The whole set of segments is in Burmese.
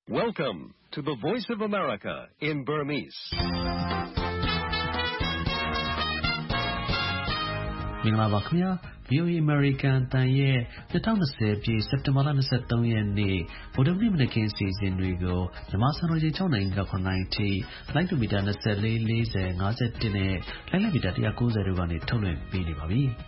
Welcome to the Voice of America in Burmese. ။မင်္ဂလာပါခင်ဗျာ VOA American တန်ရဲ့2020ပြည့်စက်တင်ဘာလ23ရက်နေ့ဗုဒ္ဓနေ့မနက်ခင်းအစီအစဉ်တွေကိုမြန်မာစံတော်ချိန်6နိုင်က9နိုင်ထိလိုက်တူမီတာ24 40 51နဲ့လိုက်လက်မီတာ190တို့ကနေထုတ်လွှင့်ပေးနေပါပြီ။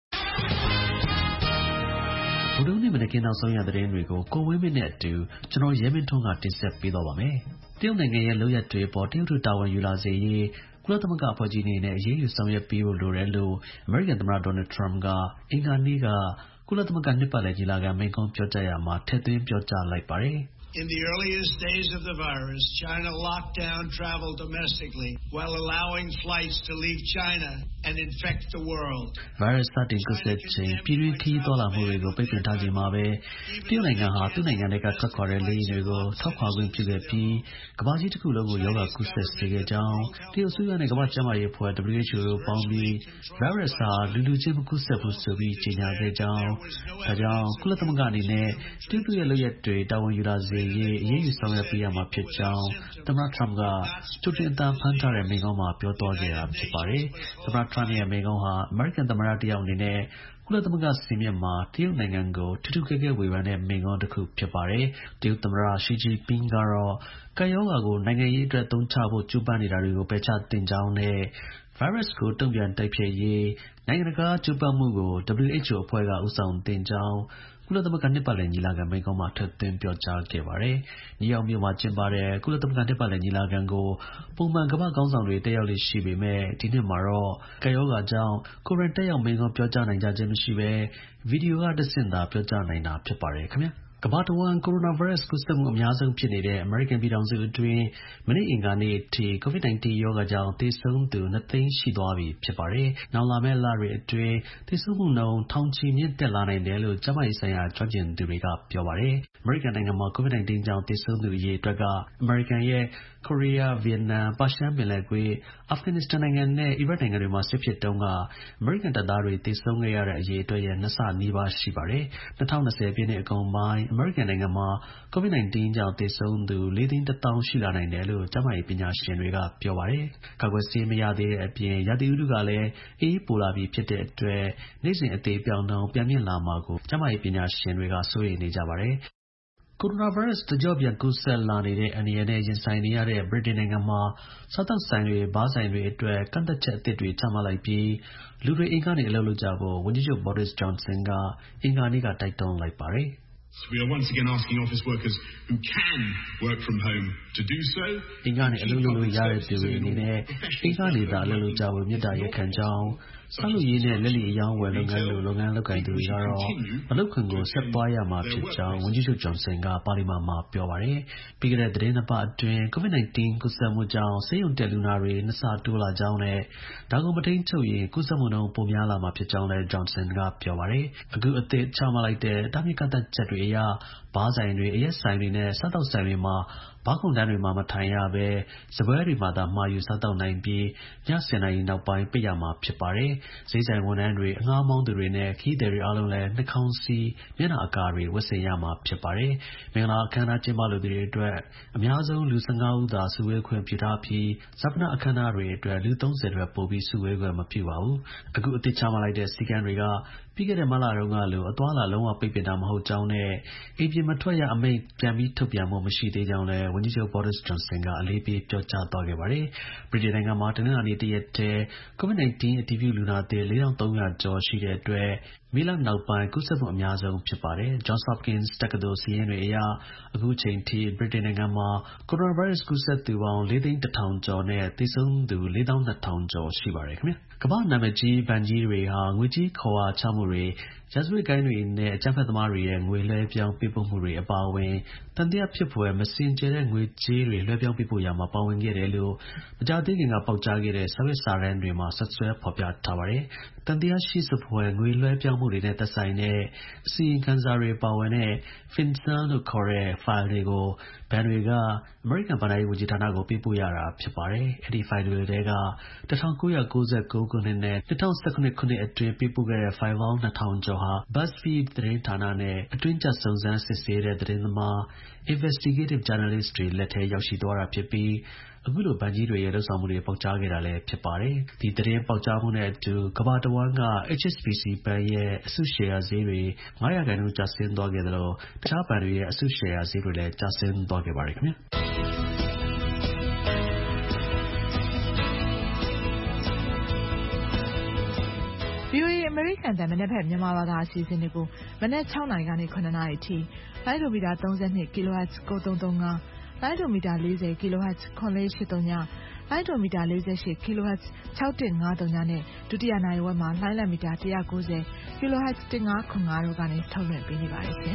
ဗုဒ္ဓနေ့မနက်ခင်းနောက်ဆုံးရသတင်းတွေကိုကိုဝင်းမင်းနဲ့အတူကျွန်တော်ရဲမင်းထွန်းကတင်ဆက်ပေးတော့ပါမယ်။တရုတ်နိုင်ငံရဲ့လုပ်ရက်တွေပေါ်တရုတ်တို့တာဝန်ယူလာစေရေးကုလသမဂ္ဂအဖွဲ့ကြီးအနေနဲ့အရေးယူဆောင်ရွက်ပေးဖို့လိုတယ်လို့အမေရိကန်သမ္မတဒေါ်နယ်ထရမ့်ကအင်္ဂါနေ့ကကုလသမဂ္ဂနှစ်ပတ်လည်ညီလာခံမိန့်ခွန်းပြောကြားရာမှာထည့်သွင်းပြောကြားလိုက်ပါတယ်။ In the earliest days of the virus, China locked down travel domestically while allowing flights to leave China and infect the world. Virus စတင်ကူးစက်ချိန်ပြည်တွင်းခရီးသွားလာမှုတွေကိုပိတ်ပင်ထားချိန်မှာပဲတရုတ်နိုင်ငံဟာသူ့နိုင်ငံထဲကထွက်ခွာတဲ့လေယာဉ်တွေကိုထောက်ခွာခွင့်ပြုခဲ့ပြီးကမ္ဘာကြီးတစ်ခုလုံးကိုရောဂါကူးစက်စေခဲ့ကြောင်းတရုတ်အစိုးရနဲ့ကမ္ဘာ့ကျန်းမာရေးအဖွဲ့ WHO တို့ပေါင်းပြီး virus ဟာလူချင်းမကူးစက်ဘူးဆိုပြီးကြေညာခဲ့ကြောင်းဒါကြောင့်ကုလသမဂ္ဂအနေနဲ့တရုတ်ရဲ့လုပ်ရက်တွေတာဝန်ယူလာစေအရေးယူဆောင်ရွက်ပေးရမှာဖြစ်ကြောင်းသမ္မတထရမ့်ကကြိုတင်အတန်းဖန်ထားတဲ့မိန့်ခွန်းမှာပြောသွားခဲ့တာဖြစ်ပါတယ်။သမ္မတထရမ့်ရဲ့မိန့်ခွန်းဟာအမေရိကန်သမ္မတတစ်ယောက်အနေနဲ့ကုလသမဂ္ဂစင်မြင့်မှာတရုတ်နိုင်ငံကိုထူးထူးကဲကဲဝေဖန်တဲ့မိန့်ခွန်းတစ်ခုဖြစ်ပါတယ်။တရုတ်သမ္မတရှီဂျီပင်းကတော့ကပ်ရောဂါကိုနိုင်ငံရေးအတွက်သုံးချဖို့ကြိုးပမ်းနေတာတွေကိုပယ်ချသင့်ကြောင်းနဲ့virus ကိုတုံ့ပြန်တိုက်ဖျက်ရေးနိုင်ငံတကာကြိုးပမ်းမှုကို WHO အဖွဲ့ကဦးဆောင်သင့်ကြောင်းကုလသမဂ္ဂနှစ်ပတ်လည်ညီလာခံမိန့်ခွန်းမှာထည့်သွင်းပြောကြားခဲ့ပါတယ်။နယူးယောက်မြို့မှာကျင်းပတဲ့ကုလသမဂ္ဂနှစ်ပတ်လည်ညီလာခံကိုပုံမှန်ကမ္ဘာ့ခေါင်းဆောင်တွေတက်ရောက်လေ့ရှိပေမဲ့ဒီနှစ်မှာတော့ကပ်ရောဂါကြောင့်ကိုယ်တိုင်တက်ရောက်မိန့်ခွန်းပြောကြားနိုင်ကြခြင်းမရှိဘဲဗီဒီယိုကတဆင့်သာပြောကြားနိုင်တာဖြစ်ပါတယ်ခင်ဗျာ။ကမ္ဘာတဝန်းကိုရိုနာဗိုင်းရပ်စ်ကူးစက်မှုအများဆုံးဖြစ်နေတဲ့အမေရိကန်ပြည်ထောင်စုအတွင်းမနေ့အင်္ဂါနေ့အထိ COVID-19 ရောဂါကြောင့်သေဆုံးသူ2သိန်းရှိသွားပြီဖြစ်ပါတယ်။နောက်လာမယ့်လတွေအတွင်းသေဆုံးမှုနှုန်းထောင်ချီမြင့်တက်လာနိုင်တယ်လို့ကျန်းမာရေးဆိုင်ရာကျွမ်းကျင်သူတွေကပြောပါတယ်။အမေရိကန်နိုင်ငံမှာ COVID-19 ကြောင့်သေဆုံးသူအရေအတွက်ကအမေရိကန်ရဲ့ကိုရီးယား၊ဗီယက်နမ်၊ပါရှန်ပင်လယ်ကွေ့၊အာဖဂန်နစ္စတန်နိုင်ငံနဲ့အီရတ်နိုင်ငံတွေမှာစစ်ဖြစ်တုန်းကအမေရိကန်တပ်သားတွေသေဆုံးခဲ့ရတဲ့အရေအတွက်ရဲ့2ဆနီးပါးရှိပါတယ်။2020ပြည့်နှစ်အကုန်ပိုင်းအမေရိကန်နိုင်ငံမှာ COVID-19 ကြောင့်သေဆုံးသူ4,100,000ရှိလာနိုင်တယ်လို့ကျန်းမာရေးပညာရှင်တွေကပြောပါတယ်။ကာကွယ်ဆေးမရသေးတဲ့အပြင်ရာသီဥတုကလည်းအေးပိုလာပြီဖြစ်တဲ့အတွက်နေ့စဉ်အသေအပျောက်နှုန်းပြန်မြင့်လာမှာကိုကျန်းမာရေးပညာရှင်တွေကစိုးရိမ်နေကြပါတယ်။ကိုရိုနာဗိုင်းရပ်စ်တကျော့ပြန်ကူးစက်လာနေတဲ့အန္တရာယ်နဲ့ရင်ဆိုင်နေရတဲ့ဗြိတိန်နိုင်ငံမှာစားသောက်ဆိုင်တွေ၊ဘားဆိုင်တွေအတွက်ကန့်သတ်ချက်အသစ်တွေချမှတ်လိုက်ပြီးလူတွေအိမ်ကနေအလုပ်လုပ်ကြဖို့ဝန်ကြီးချုပ် Boris Johnson ကအင်္ဂါနေ့ကတိုက်တွန်းလိုက်ပါတယ်။ We are once again asking office workers who can work from home to do so. အင်္ဂါနေ့အလုပ်လုပ်လို့ရတဲ့သူတွေအနေနဲ့အင်္ဂါနေ့သာအလုပ်လုပ်ကြဖို့မြစ်တာရက်ခံကြောင်းဆောက်လုပ်ရေးနဲ့လက်လီအယောင်းဝယ်လုပ်ငန်းလိုလုပ်ငန်းလုပ်ကိုင်သူတွေကတော့အလုပ်ခွင်ကိုဆက်သွားရမှာဖြစ်ကြောင်းဝန်ကြီးချုပ် Johnson ကပါလီမန်မှာပြောပါတယ်။ပြီးခဲ့တဲ့သတင်းနှစ်ပတ်အတွင်း COVID-19 ကူးစက်မှုကြောင့်ဆေးရုံတက်လူနာတွေ2ဆတိုးလာကြောင်းနဲ့ဒါကိုမထိန်းချုပ်ရင်ကူးစက်မှုနှုန်းပိုများလာမှာဖြစ်ကြောင်းလည်း Johnson ကပြောပါတယ်။အခုအသစ်ချမှတ်လိုက်တဲ့တားမြစ်ကန့်သတ်ချက်တွေအရဘားဆိုင်တွေ၊အရက်ဆိုင်တွေနဲ့စားသောက်ဆိုင်တွေမှာဘားခုံတန်းတွေမှာမထိုင်ရဘဲစားပွဲတွေမှာသာမှာယူစားသောက်နိုင်ပြီးည10 နာရီနောက်ပိုင်းပိတ်ရမှာဖြစ်ပါတယ်။ဈေးဆိုင်ဝန်ထမ်းတွေ၊အငှားမောင်းသူတွေနဲ့ခရီးသည်တွေအားလုံးလည်းနှာခေါင်းစည်း၊မျက်နှာအကာတွေဝတ်ဆင်ရမှာဖြစ်ပါတယ်။မင်္ဂလာအခမ်းအနားကျင်းပလိုသူတွေအတွက်အများဆုံးလူ15ဦးသာစုဝေးခွင့်ပြုထားပြီးဈာပနအခမ်းအနားတွေအတွက်လူ30ထက်ပိုပြီးစုဝေးခွင့်မပြုပါဘူး။အခုအသစ်ချမှတ်လိုက်တဲ့စည်းကမ်းတွေကပြီးခဲ့တဲ့မတ်လတုန်းကလိုအသွားအလာလုံးဝပိတ်ပင်တာမဟုတ်ကြောင်းနဲ့အိမ်ပြင်မထွက်ရအမိန့်ပြန်ပြီးထုတ်ပြန်ဖို့မရှိသေးကြောင်းလည်းဝန်ကြီးချုပ် Boris Johnson ကအလေးပေးပြောကြားသွားခဲ့ပါတယ်။ဗြိတိန်နိုင်ငံမှာတနင်္လာနေ့တစ်ရက်တည်း COVID-19 အတည်ပြုလူနာသစ်4,300 ကျော်ရှိတဲ့အတွက်မေလနောက်ပိုင်းကူးစက်မှုအများဆုံးဖြစ်ပါတယ်။ Johns Hopkins တက္ကသိုလ်စာရင်းတွေအရအခုချိန်ထိဗြိတိန်နိုင်ငံမှာကိုရိုနာဗိုင်းရပ်စ်ကူးစက်သူပေါင်း4,100,000 ကျော်နဲ့သေဆုံးသူ4,200,000 ကျော်ရှိပါတယ်ခင်ဗျာ။ကမ္ဘာ့နာမည်ကြီးဘဏ်ကြီးတွေဟာငွေကြေးခဝါချမှုတွေရာဇဝတ်ဂိုဏ်းတွေနဲ့အကြမ်းဖက်သမားတွေရဲ့ငွေလွှဲပြောင်းပေးပို့မှုတွေအပါအဝင်သံသယဖြစ်ဖွယ်မစင်ကြယ်တဲ့ငွေကြေးတွေလွှဲပြောင်းပေးပို့ရာမှာပါဝင်ခဲ့တယ်လို့မကြာသေးခင်ကပေါက်ကြားခဲ့တဲ့စာရွက်စာတမ်းတွေမှာစွပ်စွဲဖော်ပြထားပါတယ်။သံသယရှိစဖွယ်ငွေလွှဲပြောင်းမှုတွေနဲ့သက်ဆိုင်တဲ့အစီရင်ခံစာတွေပါဝင်တဲ့ FinCEN လို့ခေါ်တဲ့ဖိုင်တွေကိုဘဏ်တွေကအမေရိကန်ဘဏ္ဍာရေးဝန်ကြီးဌာနကိုပေးပို့ရတာဖြစ်ပါတယ်။အဲဒီဖိုင်တွေထဲက1999ခုနှစ်နဲ့2019ခုနှစ်အတွင်းပေးပို့ခဲ့တဲ့ဖိုင်ပေါင်း2,000 ကျော်ဟာ BuzzFeed သတင်းဌာနနဲ့အတွင်းကျပ်စုံစမ်းစစ်ဆေးတဲ့သတင်းသမား investigative journalist တွေလက်ထဲရောက်ရှိသွားတာဖြစ်ပြီး အခုလိုဘဏ်ကြီးတွေရဲ့လုပ်ဆောင်မှုတွေပေါက်ကြားခဲ့တာလည်းဖြစ်ပါတယ်။ ဒီသတင်းပေါက်ကြားမှုနဲ့အတူကမ္ဘာတဝန်းက HSBC ဘဏ်ရဲ့အစုရှယ်ယာဈေးတွေ 5% ကျဆင်းသွားခဲ့သလို တခြားဘဏ်တွေရဲ့အစုရှယ်ယာဈေးတွေလည်းကျဆင်းသွားခဲ့ပါတယ်ခင်ဗျာ VOA အမေရိကန်တန်မနက်ဖက်မြန်မာဘာသာအစီအစဉ်တွေကိုမနက်6နာရီကနေ9နာရီအထိလိုင်းဒိုမီတာ32 kHz 9335လိုင်းဒိုမီတာ40 kHz 9483ညလိုင်းဒိုမီတာ48 kHz 6153နဲ့ဒုတိယနာရီဝက်မှာလိုင်းလက်မီတာ190 kHz 1505တို့ကနေထုတ်လွှင့်ပေးနေပါတယ်ရှင်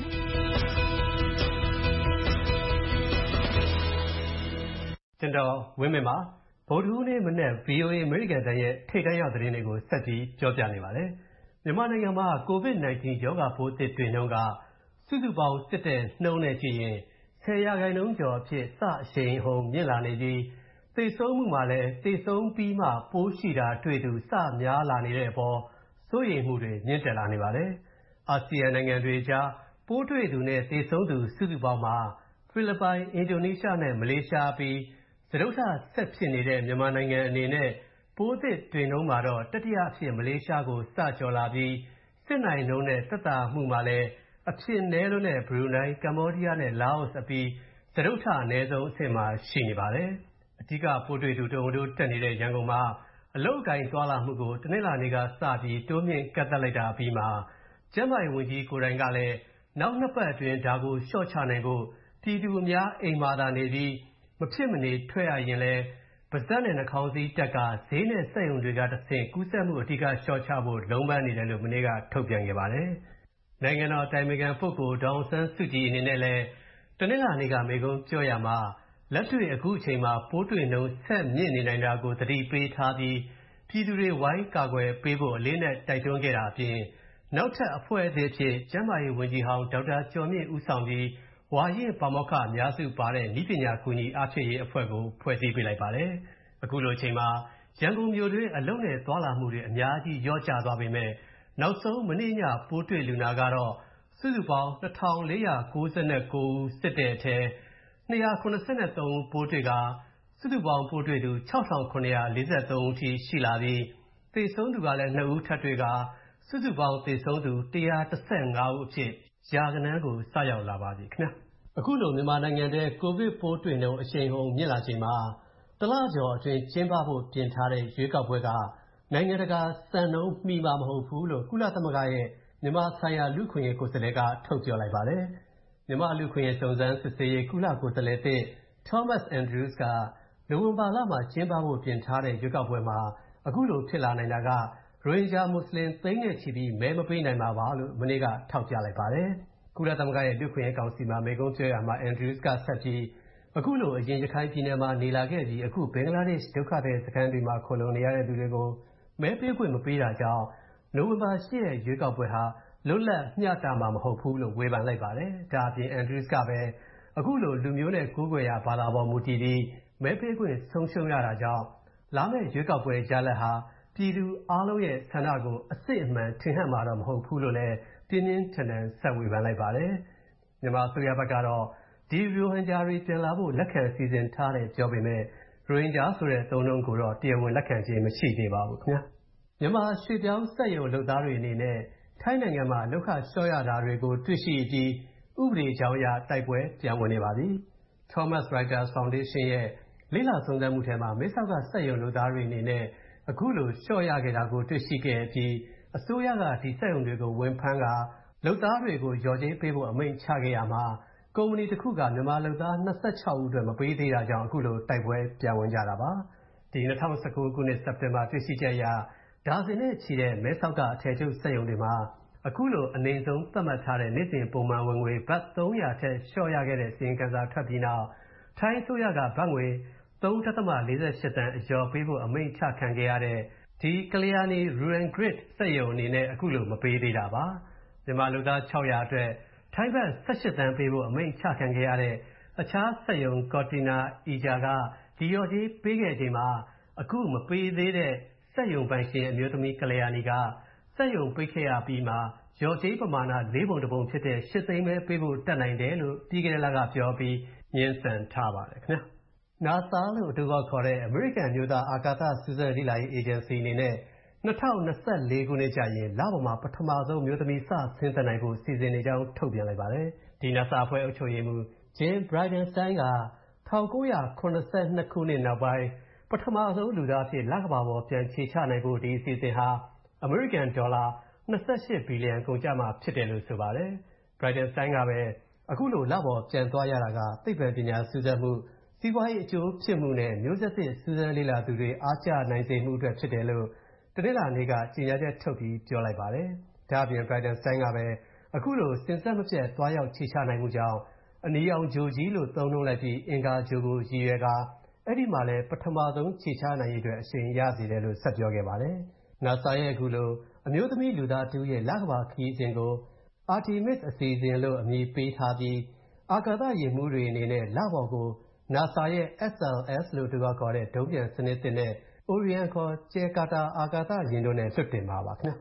ကျွန်တော်ဝင်းမင်းပါဗုဒ္ဓဟူးနေ့မနက် VOA အမေရိကန်တန်ရဲ့ထိပ်တန်းရောက်သတင်းတွေကိုဆက်ပြီးပြောပြနေပါတယ်မြန်မာနိုင်ငံမှာ COVID-19 ရောဂါပိုးသစ်တွေ့နှုန်းကစုစုပေါင်းစစ်တဲ့နှုန်းနဲ့ကြည့်ရင် 10% ကျော်အဖြစ်စအရှိန်အဟုန်မြင့်လာနေပြီးသေဆုံးမှုမှာလည်းသေဆုံးပြီးမှပိုးရှိတာတွေ့သူစများလာနေတဲ့အပေါ်စိုးရိမ်မှုတွေမြင့်တက်လာနေပါတယ်အာဆီယံနိုင်ငံတွေကြားပိုးတွေ့သူနဲ့သေဆုံးသူစုစုပေါင်းမှာဖိလစ်ပိုင်အင်ဒိုနီးရှားနဲ့မလေးရှားပြီးစတုတ္ထဆက်ဖြစ်နေတဲ့မြန်မာနိုင်ငံအနေနဲ့ပိုးသစ်တွေ့နှုန်းမှာတော့တတိယအဖြစ်မလေးရှားကိုစကျော်လာပြီးစစ်နိုင်နှုန်းနဲ့သက်သာမှုမှာလည်းအဖြစ်နည်းလွန်းတဲ့ဘရူနိုင်းကမ္ဘောဒီးယားနဲ့လာအိုအပြီးစတုတ္ထအနည်းဆုံးအဆင့်မှာရှိနေပါတယ်အဓိကပိုးတွေ့သူတဝန်းတို့တက်နေတဲ့ရန်ကုန်မှာအလုပ်အကိုင်သွားလာမှုကိုတနင်္လာနေ့ကစပြီးတိုးမြင့်ကန့်သတ်လိုက်တာအပြီးမှာကျန်းမာရေးဝန်ကြီးကိုယ်တိုင်ကလည်းနောက်2ပတ်အတွင်းဒါကိုလျှော့ချနိုင်ဖို့ပြည်သူအများအိမ်မှာသာနေပြီးမဖြစ်မနေထွက်ရရင်လည်းပါးစပ်နဲ့နှာခေါင်းစည်းတပ်ကဈေးနဲ့စက်ရုံတွေကတဆင့်ကူးစက်မှုအဓိကလျှော့ချဖို့လုံးပန်းနေတယ်လို့မနေ့ကထုတ်ပြန်ခဲ့ပါတယ်။နိုင်ငံတော်အတိုင်ပင်ခံပုဂ္ဂိုလ်ဒေါ်အောင်ဆန်းစုကြည်အနေနဲ့လည်းတနင်္လာနေ့ကမိန့်ခွန်းပြောရမှာလက်တွေ့အခုအချိန်မှာပိုးတွေ့နှုန်းဆက်မြင့်နေနိုင်တာကိုသတိပေးထားပြီးပြည်သူတွေဝိုင်းကာကွယ်ပေးဖို့အလေးနဲ့တိုက်တွန်းခဲ့တာအပြင်နောက်ထပ်အဖွဲ့အသစ်ဖြစ်ကျန်းမာရေးဝန်ကြီးဟောင်းဒေါက်တာကျော်မြင့်ဦးဆောင်ပြီးဝါရင့်ပါမောက္ခအများစုပါတဲ့နည်းပညာကူညီအားဖြည့်ရေးအဖွဲ့ကိုဖွဲ့စည်းပေးလိုက်ပါတယ်။အခုလိုအချိန်မှာရန်ကုန်မြို့တွင်းအလုပ်နဲ့သွားလာမှုတွေအများကြီးလျော့ကျသွားပေမဲ့နောက်ဆုံးမနေ့ညပိုးတွေ့လူနာကတော့စုစုပေါင်း2499ဦးစစ်တဲ့အထဲ283ဦးပိုးတွေ့ကစုစုပေါင်းပိုးတွေ့သူ6943ဦးထိရှိလာပြီးသေဆုံးသူကလည်း2ဦးထပ်တွေ့ကစုစုပေါင်းသေဆုံးသူ115ဦးအဖြစ်ရာဂဏန်းကိုစရောက်လာပါပြီခင်ဗျာအခုလိုမြန်မာနိုင်ငံထဲကိုဗစ်ပိုးတွေ့နှုန်းအရှိန်ဟုန်မြင့်လာချိန်မှာတလကျော်အတွင်းကျင်းပဖို့ပြင်ထားတဲ့ရွေးကောက်ပွဲကနိုင်ငံတကာစံနှုန်းမီမှာမဟုတ်ဘူးလို့ကုလသမဂ္ဂရဲ့မြန်မာဆိုင်ရာလူ့ခွင့်ရေးကိုယ်စားလှယ်ကထုတ်ပြောလိုက်ပါတယ်မြန်မာလူ့ခွင့်ရေးစုံစမ်းစစ်ဆေးရေးကုလကိုယ်စားလှယ်သစ် Thomas Andrews ကနိုဝင်ဘာလမှာကျင်းပဖို့ပြင်ထားတဲ့ရွေးကောက်ပွဲမှာအခုလိုဖြစ်လာနိုင်တာကရိုဟင်ဂျာမွတ်စလင်သိန်းနဲ့ချီပြီးမဲမပေးနိုင်မှာပါလို့မနေ့ကထောက်ပြလိုက်ပါတယ်ကုလသမဂ္ဂရဲ့လူ့ခွင့်ရေးကောင်စီမှာမိန့်ခွန်းပြောရမှာ Andrews ကဆက်ပြီးအခုလိုအရင်ရခိုင်ပြည်နယ်မှာနေလာခဲ့ပြီးအခုဘင်္ဂလားဒေ့ရှ်ဒုက္ခသည်စခန်းတွေမှာခိုလုံနေရတဲ့လူတွေကိုမဲပေးခွင့်မပေးတာကြောင့်နိုဝင်ဘာ10ရက်ရွေးကောက်ပွဲဟာလွတ်လပ်မျှတမှာမဟုတ်ဘူးလို့ဝေဖန်လိုက်ပါတယ်ဒါအပြင် Andrews ကပဲအခုလိုလူမျိုးနဲ့ကိုးကွယ်ရာဘာသာပေါ်မူတည်ပြီးမဲပေးခွင့်ဆုံးရှုံးရတာကြောင့်လာမယ့်ရွေးကောက်ပွဲရလဒ်ဟာပြည်သူအားလုံးရဲ့ဆန္ဒကိုအစစ်အမှန်ထင်ဟပ်မှာတော့မဟုတ်ဘူးလို့လည်းပြင်းပြင်းထန်ထန်ဆက်ဝေဖန်လိုက်ပါတယ်မြန်မာအစိုးရဘက်ကတော့ဒီရိုဟင်ဂျာတွေပြန်လာဖို့လက်ခံစီစဉ်ထားတယ်ပြောပေမဲ့ရိုဟင်ဂျာဆိုတဲ့အသုံးအနှုန်းကိုတော့တရားဝင်လက်ခံခြင်းမရှိသေးပါဘူးခင်ဗျာမြန်မာရွှေပြောင်းစက်ရုံလုပ်သားတွေအနေနဲ့ထိုင်းနိုင်ငံမှာလောက်ခလျှော့ရတာတွေကိုတွေ့ရှိပြီးဥပဒေကြောင်းအရတိုက်ပွဲပြန်ဝင်နေပါပြီ Thomas Reuters Foundation ရဲ့လေ့လာစုံစမ်းမှုထဲမှာမဲဆောက်ကစက်ရုံလုပ်သားတွေအနေနဲ့အခုလိုလျှော့ရခဲ့တာကိုတွေ့ရှိခဲ့ပြီးအစိုးရကဒီစက်ရုံတွေကိုဝန်ဖမ်းကလုပ်သားတွေကိုလျော်ကြေးပေးဖို့အမိန့်ချခဲ့ရမှာကုမ္ပဏီတစ်ခုကမြန်မာလုပ်သား26ဦးအတွက်မပေးသေးတာကြောင့်အခုလိုတိုက်ပွဲပြန်ဝင်ကြတာပါဒီ2019ခုနှစ်စက်တင်ဘာတွေ့ရှိချက်အရဒါဇင်နဲ့ချီတဲ့မဲဆောက်ကအထည်ချုပ်စက်ရုံတွေမှာအခုလိုအနေဆုံးသတ်မှတ်ထားတဲ့နေ့စဉ်ပုံမှန်ဝင်ငွေဘတ်300ထက်လျှော့ရခဲ့တဲ့စီရင်ခံစာထွက်ပြီးနောက်ထိုင်းအစိုးရကဘတ်ငွေ 3.48 သန်းအလျော်ပေးဖို့အမိန့်ချခံခဲ့ရတဲ့ဒီ Kalyani Rural Grid စက်ရုံအနေနဲ့အခုလိုမပေးသေးတာပါမြန်မာလူသား600အတွက်ထိုင်းဘတ်18သန်းပေးဖို့အမိန့်ချခံခဲ့ရတဲ့အခြားစက်ရုံ Cortina Ija ကဒီရော်ကြီးပေးခဲ့ချိန်မှာအခုမပေးသေးတဲ့စက်ရုံပိုင်ရှင်အမျိုးသမီး Kalyani ကစက်ရုံပိတ်ခဲ့ရပြီးမှလျော်ကြေးပမာဏ4 ပုံ1ပုံဖြစ်တဲ့8 သိန်းပဲပေးဖို့တတ်နိုင်တယ်လို့ပြီးခဲ့တဲ့လကပြောပြီးငြင်းဆန်ထားပါတယ်ခင်ဗျာNASA လို့အတူကောက်ခေါ်တဲ့အမေရိကန်မျိုးသားအာကာသစူးစမ်းလေ့လာရေးအေဂျင်စီအနေနဲ့2024ခုနှစ်ကျရင်လပေါ်မှာပထမဆုံးမျိုးသမီးစဆင်းသက်နိုင်ဖို့စီစဉ်နေကြောင်းထုတ်ပြန်လိုက်ပါတယ်ဒီ NASA အဖွဲ့အုပ်ချုပ်ရေးမှူး Jim Bridenstine က1982ခုနှစ်နောက်ပိုင်းပထမဆုံးလူသားအဖြစ်လကမ္ဘာပေါ်ပြန်ခြေချနိုင်ဖို့ဒီအစီအစဉ်ဟာအမေရိကန်ဒေါ်လာ28ဘီလီယံကုန်ကျမှာဖြစ်တယ်လို့ဆိုပါတယ် Bridenstine ကပဲအခုလိုလပေါ်ပြန်သွားရတာကသိပ္ပံပညာစူးစမ်းမှုစီးပွားရေးအကျိုးဖြစ်မှုနဲ့မျိုးဆက်သစ်စူးစမ်းလေ့လာသူတွေအားကျနိုင်စေမှုအတွက်ဖြစ်တယ်လို့တနင်္လာနေ့ကကြေညာချက်ထုတ်ပြီးပြောလိုက်ပါတယ်ဒါအပြင် Bridenstine ကပဲအခုလိုစဉ်ဆက်မပြတ်သွားရောက်ခြေချနိုင်မှုကြောင့်အနီရောင်ဂျိုကြီးလို့သုံးနှုန်းလိုက်ပြီးအင်္ဂါဂျိုကိုရည်ရွယ်ကာအဲ့ဒီမှာလည်းပထမဆုံးခြေချနိုင်ရေးအတွက်အရှိန်ရစေတယ်လို့ဆက်ပြောခဲ့ပါတယ် NASA ရဲ့အခုလိုအမျိုးသမီးလူသားတူရဲ့လကမ္ဘာခရီးစဉ်ကို Artemis အစီအစဉ်လို့အမည်ပေးထားပြီးအာကာသယာဉ်မှူးတွေအနေနဲ့လပေါ်ကို NASA ရဲ့ SLS လို့သူကခေါ်တဲ့ဒုံးပျံစနစ်သစ်နဲ့ Orion ခေါ်ကြယ်ကာတာအာကာသယာဉ်တို့နဲ့လွှတ်တင်မှာပါခင်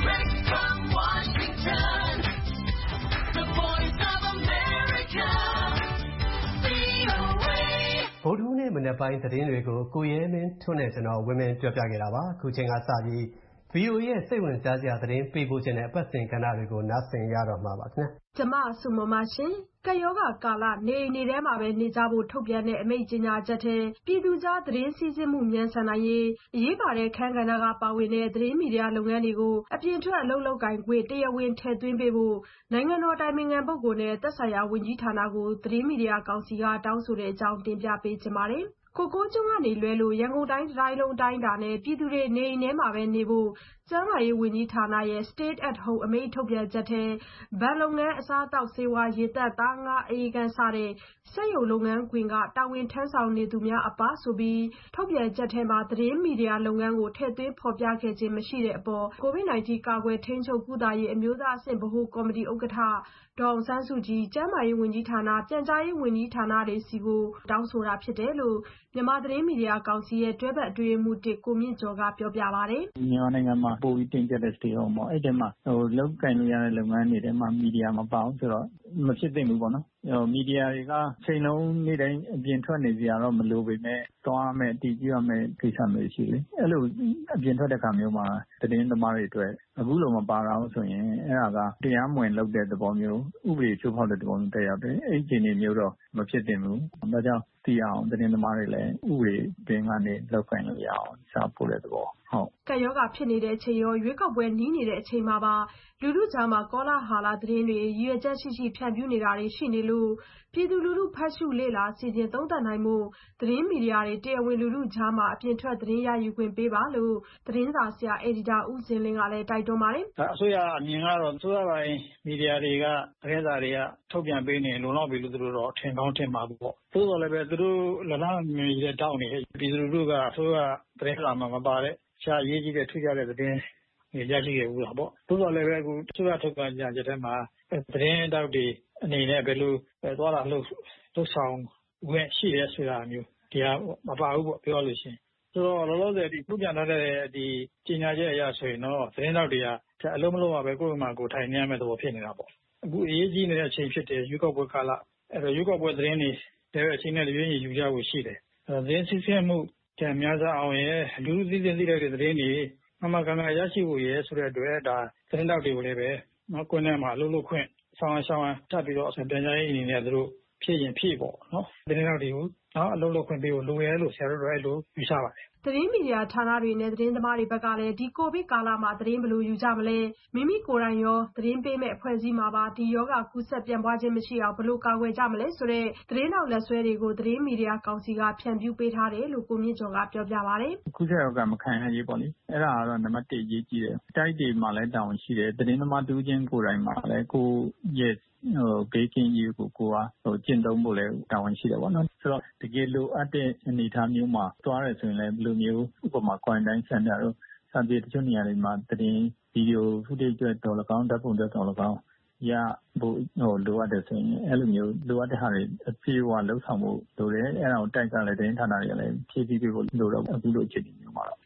ဗျဗုဒ္ဓဟူးနေ့မနက်ပိုင်းသတင်းတွေကိုကိုရဲမင်းထွန်းနဲ့ကျွန်တော်ဝင်းမင်းပြောပြခဲ့တာပါအခုချိန်ကစပြီး VOA ရဲ့စိတ်ဝင်စားစရာသတင်းပေးပို့ခြင်းနဲ့အပတ်စဉ်ကဏ္ဍတွေကိုနားဆင်ရတော့မှာပါခင်ဗျကျမဆုမမရှင်ကယောဂကာလနေအိမ်ထဲမှာပဲနေကြဖို့ထုတ်ပြန်တဲ့အမိန့်ကြေညာချက်ထဲပြည်သူကြားသတင်းစီးဆင်းမှုမြန်ဆန်နိုင်ရေးအရေးပါတဲ့ခန်းကဏ္ဍကပါဝင်တဲ့သတင်းမီဒီယာလုပ်ငန်းတွေကိုအပြင်ထွက်အလုပ်လုပ်ကိုင်ခွင့်တရားဝင်ထည့်သွင်းပေးဖို့နိုင်ငံတော်တိုင်ပင်ခံပုဂ္ဂိုလ်နဲ့သက်ဆိုင်ရာဝန်ကြီးဌာနကိုသတင်းမီဒီယာကောင်စီကတောင်းဆိုတဲ့အကြောင်းတင်ပြပေးချင်ပါတယ်ကိုကိုကျွန်းကနေလွဲလို့ရန်ကုန်တိုင်းတိုင်းလုံးတိုင်းတာနဲ့ပြည်သူတွေနေအိမ်ထဲမှာပဲနေဖို့ကျန်းမာရေးဝန်ကြီးဌာနရဲ့ Stay at Home အမိန့်ထုတ်ပြန်ချက်ထဲဗန်လုပ်ငန်းအစားအသောက်ဆေးဝါးရေသက်သားငါးအေးကန်စတဲ့စက်ရုံလုပ်ငန်းခွင်ကတာဝန်ထမ်းဆောင်နေသူများအပဆိုပြီးထုတ်ပြန်ချက်ထဲမှာသတင်းမီဒီယာလုပ်ငန်းကိုထည့်သွင်းဖော်ပြခဲ့ခြင်းမရှိတဲ့အပေါ် COVID-19 ကာကွယ်ထိန်းချုပ်ကုသရေးအမျိုးသားအဆင့်ဗဟိုကော်မတီဥက္ကဋ္ဌဒေါ်အောင်ဆန်းစုကြည်ကျန်းမာရေးဝန်ကြီးဌာနပြန်ကြားရေးဝန်ကြီးဌာနတွေစီကိုတောင်းဆိုတာဖြစ်တယ်လို့မြန်မာသတင်းမီဒီယာကောင်စီရဲ့တွဲဘက်အတွင်းရေးမှူးကိုမြင့်ကျော်ကပြောပြပါတယ်မြန်မာနိုင်ငံမှာပိုပြီးတင်ကျက်တဲ့ stay home ပေါ့အဲ့ဒီမှာလောက်ကင်လို့ရတဲ့လုပ်ငန်းတွေထဲမှာမီဒီယာမပါဘူးဆိုတော့မဖြစ်သင့်ဘူးပေါ့နော်မီဒီယာတွေကချိန်လုံးနေ့တိုင်းအပြင်ထွက်နေကြတော့မလိုပေမဲ့သွားမယ်တည်ကြည့်ရမယ်ကိစ္စမျိုးရှိလေအဲ့လိုအပြင်ထွက်တဲ့ခါမျိုးမှာသတင်းသမားတွေအတွက်အခုလိုမပါတော့ဆိုရင်အဲ့ဒါကတရားမဝင်လုပ်တဲ့သဘောမျိုးဥပဒေချိုးဖောက်တဲ့သဘောမျိုးတက်ရောက်တယ်အဲ့ဒီအခြေအနေမျိုးတော့မဖြစ်သင့်ဘူးဒါကြောင့်သိအောင်သတင်းသမားတွေလည်းဥပဒေတွင်ကနေလောက်ကိုင်လို့ရအောင်ရှာဖို့တဲ့သဘောဟုတ်ကပ်ရောဂါဖြစ်နေတဲ့အချိန်ရောရွေးကောက်ပွဲနီးနေတဲ့အချိန်မှာပါလူထုကြားမှာကောလာဟာလသတင်းတွေရည်ရွယ်ချက်ရှိရှိဖြန့်ဖြူးနေတာတွေရှိနေလို့ပြည်သူလူထုဖတ်ရှုလေ့လာစီစဉ်သုံးသပ်နိုင်မှုသတင်းမီဒီယာတွေတရားဝင်လူထုကြားမှာအပြင်ထွက်သတင်းရယူခွင့်ပေးပါလို့သတင်းစာဆရာအယ်ဒီတာဦးစင်လင်းကလည်းတိုက်တွန်းပါတယ်အစိုးရအမြင်ကတော့အစိုးရပိုင်းမီဒီယာတွေကသတင်းစာတွေကထုတ်ပြန်ပေးနေလုံလောက်ပြီလို့သူတို့တော့ထင်ကောင်းထင်ပါဘူးပေါ့သို့တော်လည်းပဲသူတို့လက်လာမြင်ရတဲ့တောင်းနေပြည်သူလူထုကအစိုးရသတင်းစာမှာမပါတဲ့ရှားရေးကြီးတဲ့ထူးခြားတဲ့သတင်းရရှိခဲ့ဘူးလားပေါ့သို့တော်လည်းပဲအခုအစိုးရထုတ်ပြန်ကြတဲ့မှာသတင်းတောက်တွေအနေနဲ့ဘယ်လိုသွားတာလှုပ်ဆောင်ဝင်ရှိရဲဆိုတာမျိုးဒီကမပါဘူးပေါ့ပြောလို့ရှိရင်ဆိုတော့လောလောဆယ်ဒီထုတ်ပြန်ထားတဲ့ဒီကြေညာချက်အရဆိုရင်တော့သတင်းတောက်တွေကအလုံးမလုံးပါပဲကိုယ့်မှာကိုယ်ထိုင်နေရမယ့်သဘောဖြစ်နေတာပေါ့အခုအရေးကြီးနေတဲ့အချိန်ဖြစ်တယ်ရွေးကောက်ပွဲကာလအဲ့တော့ရွေးကောက်ပွဲသတင်းတွေတဲ့အချိန်နဲ့ရွေးယူကြဖို့ရှိတယ်သတင်းစစ်ဆေးမှုကြံများစားအောင်ရဲ့လူလူသိသိသိတဲ့သတင်းတွေမှန်မှန်ကန်ကန်ရရှိဖို့ရဲဆိုတဲ့အတွက်ဒါသတင်းတောက်တွေကိုလည်းပဲနော်ကိုယ်နဲ့မှာအလုပ်လုပ်ခွင့်ဆောင်ထပ်ပြီးတော့ပြန်ကြားရေးအနေနဲ့သူတို့ဖြည့်ရင်ဖြည့်ပေါ့နော်သတင်းတောက်တွေကိုနော်အလုပ်လုပ်ခွင့်ပေးဖို့လိုရဲလို့ဆရာတို့အဲ့လိုယူဆပါတယ်သတင်းမီဒီယာဌာနတွေနဲ့သတင်းသမားတွေဘက်ကလည်းဒီကိုဗစ်ကာလမှာသတင်းဘယ်လိုယူကြမလဲမိမိကိုယ်တိုင်ရောသတင်းပေးမဲ့အဖွဲ့အစည်းမှာပါဒီယောဂကူးစက်ပြန့်ပွားခြင်းမရှိအောင်ဘယ်လိုကာကွယ်ကြမလဲဆိုတဲ့သတင်းနောက်လက်ဆွဲတွေကိုသတင်းမီဒီယာကောင်စီကဖြန့်ဖြူးပေးထားတယ်လို့ကိုမြင့်ကျော်ကပြောပြပါတယ်ကူးစက်ရောဂါမခံရရေးပေါ့လေအဲ့ဒါကတော့နံပါတ်1အရေးကြီးတယ်တိုက်တွေမှာလည်းတာဝန်ရှိတယ်သတင်းသမားတူးချင်းကိုယ်တိုင်မှာလည်းကိုရဲ့ဘေးကင်းရေးကိုကျင့်သုံးဖို့လည်းတာဝန်ရှိတယ်ပေါ့နော်ဆိုတော့တကယ်လိုအပ်တဲ့အနေအထားမျိုးမှာသွားရဆိုရင်လည်းဘယ်လိုမျိုးဥပမာ quarantine center တို့စသဖြင့်တချို့နေရာတွေမှာသတင်းဗီဒီယို footage တွေတော်၎င်းဓာတ်ပုံတွေတော်၎င်းရဖို့လိုအပ်တယ်ဆိုရင်အဲ့လိုမျိုးလိုအပ်တဲ့ဟာတွေအပြည့်အဝလှုပ်ဆောင်ဖို့လိုတယ်အဲ့ဒါကိုတိုက်ကလည်းသတင်းဌာနတွေကလည်းဖြည့်ဆည်းပေးဖို့လိုတော့အခုလိုအခြေအနေမျိုးမှာတော့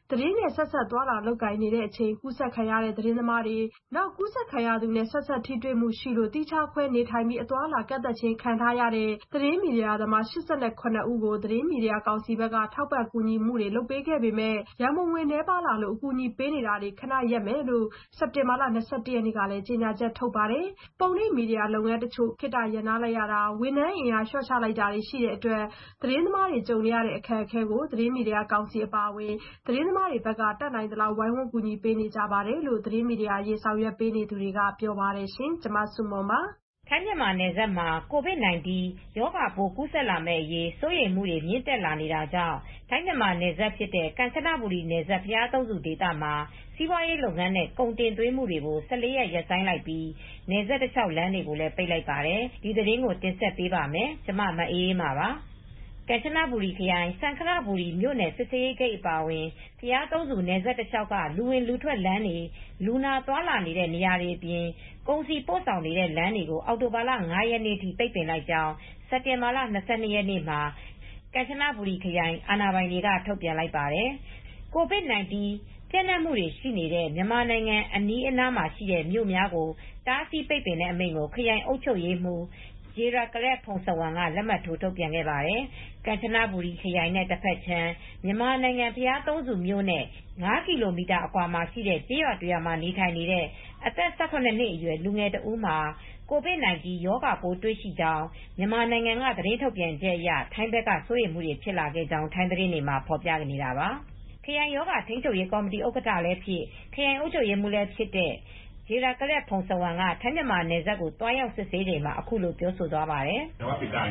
သတင်းနဲ့ဆက်စပ်သွားလာလုပ်ကိုင်နေတဲ့အချိန်ကူးစက်ခံရတဲ့သတင်းသမားတွေနောက်ကူးစက်ခံရသူနဲ့ဆက်စပ်ထိတွေ့မှုရှိလို့တိကျခွဲနေထိုင်ပြီးအသွားအလာကန့်သတ်ခြင်းခံထားရတဲ့သတင်းမီဒီယာသမား89ဦးကိုသတင်းမီဒီယာကောင်စီဘက်ကထောက်ပံ့ကူညီမှုတွေလုပ်ပေးခဲ့ပေမဲ့ရန်ပုံငွေနည်းပါးလာလို့အကူအညီပေးနေတာတွေခဏရပ်မယ်လို့စက်တင်ဘာလ21ရက်နေ့ကလည်းကြေညာချက်ထုတ်ပါတယ်။ပုံနှိပ်မီဒီယာလုပ်ငန်းတချို့ခေတ္တရပ်နားလိုက်ရတာဝန်ထမ်းအင်အားလျှော့ချလိုက်တာတွေရှိတဲ့အတွက်သတင်းသမားတွေကြုံနေရတဲ့အခက်အခဲကိုသတင်းမီဒီယာကောင်စီအပါအဝင်သတင်းသမားတွေဘက်ကတတ်နိုင်သလောက်ဝိုင်းဝန်းကူညီပေးနေကြပါတယ်လို့သတင်းမီဒီယာရေးဆောင်ရွက်ပေးနေသူတွေကပြောပါတယ်ရှင်။ကျွန်မဆုမွန်ပါထိုင်းမြန်မာနယ်စပ်မှာ COVID-19 ရောဂါပိုးကူးစက်လာမယ့်အရေးစိုးရိမ်မှုတွေမြင့်တက်လာနေတာကြောင့်ထိုင်းမြန်မာနယ်စပ်ဖြစ်တဲ့ကမ်ချနဘူရီနယ်စပ်ဘုရားသုံးဆူဒေသမှာစီးပွားရေးလုပ်ငန်းနဲ့ကုန်တင်သွင်းမှုတွေကို14ရက်ရပ်ဆိုင်းလိုက်ပြီးနယ်စပ်တစ်လျှောက်လမ်းတွေကိုလည်းပိတ်လိုက်ပါတယ်။ဒီသတင်းကိုတင်ဆက်ပေးပါမယ်။ကျွန်မမအေးအေးပါပါ။ကမ်ချနဘူရီခရိုင်စံခရဘူရီမြို့နယ်စစ်ဆေးရေးဂိတ်အပါအဝင်ဘုရားသုံးဆူနယ်စပ်တစ်လျှောက်ကလူဝင်လူထွက်လမ်းတွေလူနာသွားလာနေတဲ့နေရာတွေအပြင်ကုန်စည်ပို့ဆောင်နေတဲ့လမ်းတွေကိုအောက်တိုဘာလ9ရက်နေ့ထိပိတ်ပင်လိုက်ကြောင်းစက်တင်ဘာလ22ရက်နေ့မှာကမ်ချနဘူရီခရိုင်အာဏာပိုင်တွေကထုတ်ပြန်လိုက်ပါတယ်။ COVID-19 ပြန့်နှံ့မှုတွေရှိနေတဲ့မြန်မာနိုင်ငံအနီးအနားမှာရှိတဲ့မြို့များကိုတားဆီးပိတ်ပင်တဲ့အမိန့်ကိုခရိုင်အုပ်ချုပ်ရေးမှူးဂျေရာကရက်ဖုန်စဝမ်ကလက်မှတ်ထိုးထုတ်ပြန်ခဲ့ပါတယ်။ကမ်ချနဘူရီခရိုင်နဲ့တစ်ဖက်ခြမ်းမြန်မာနိုင်ငံဘုရားသုံးဆူမြို့နဲ့5ကီလိုမီတာအကွာမှာရှိတဲ့ကျေးရွာတွေမှာနေထိုင်နေတဲ့အသက်18နှစ်အရွယ်လူငယ်တဦးမှာ COVID-19 ရောဂါပိုးတွေ့ရှိကြောင်းမြန်မာနိုင်ငံကသတင်းထုတ်ပြန်ချက်အရထိုင်းဘက်ကစိုးရိမ်မှုတွေဖြစ်လာခဲ့ကြောင်းထိုင်းသတင်းတွေမှာဖော်ပြနေတာပါ။ခရိုင်ရောဂါထိန်းချုပ်ရေးကော်မတီဥက္ကဋ္ဌလည်းဖြစ်ခရိုင်အုပ်ချုပ်ရေးမှူးလည်းဖြစ်တဲ့ဂျေရာကရက်ဖုန်စဝမ်ကထိုင်းမြန်မာနယ်စပ်ကိုတွားရောက်စစ်ဆေးချိန်မှာအခုလိုပြောဆိုသွားပါတယ်။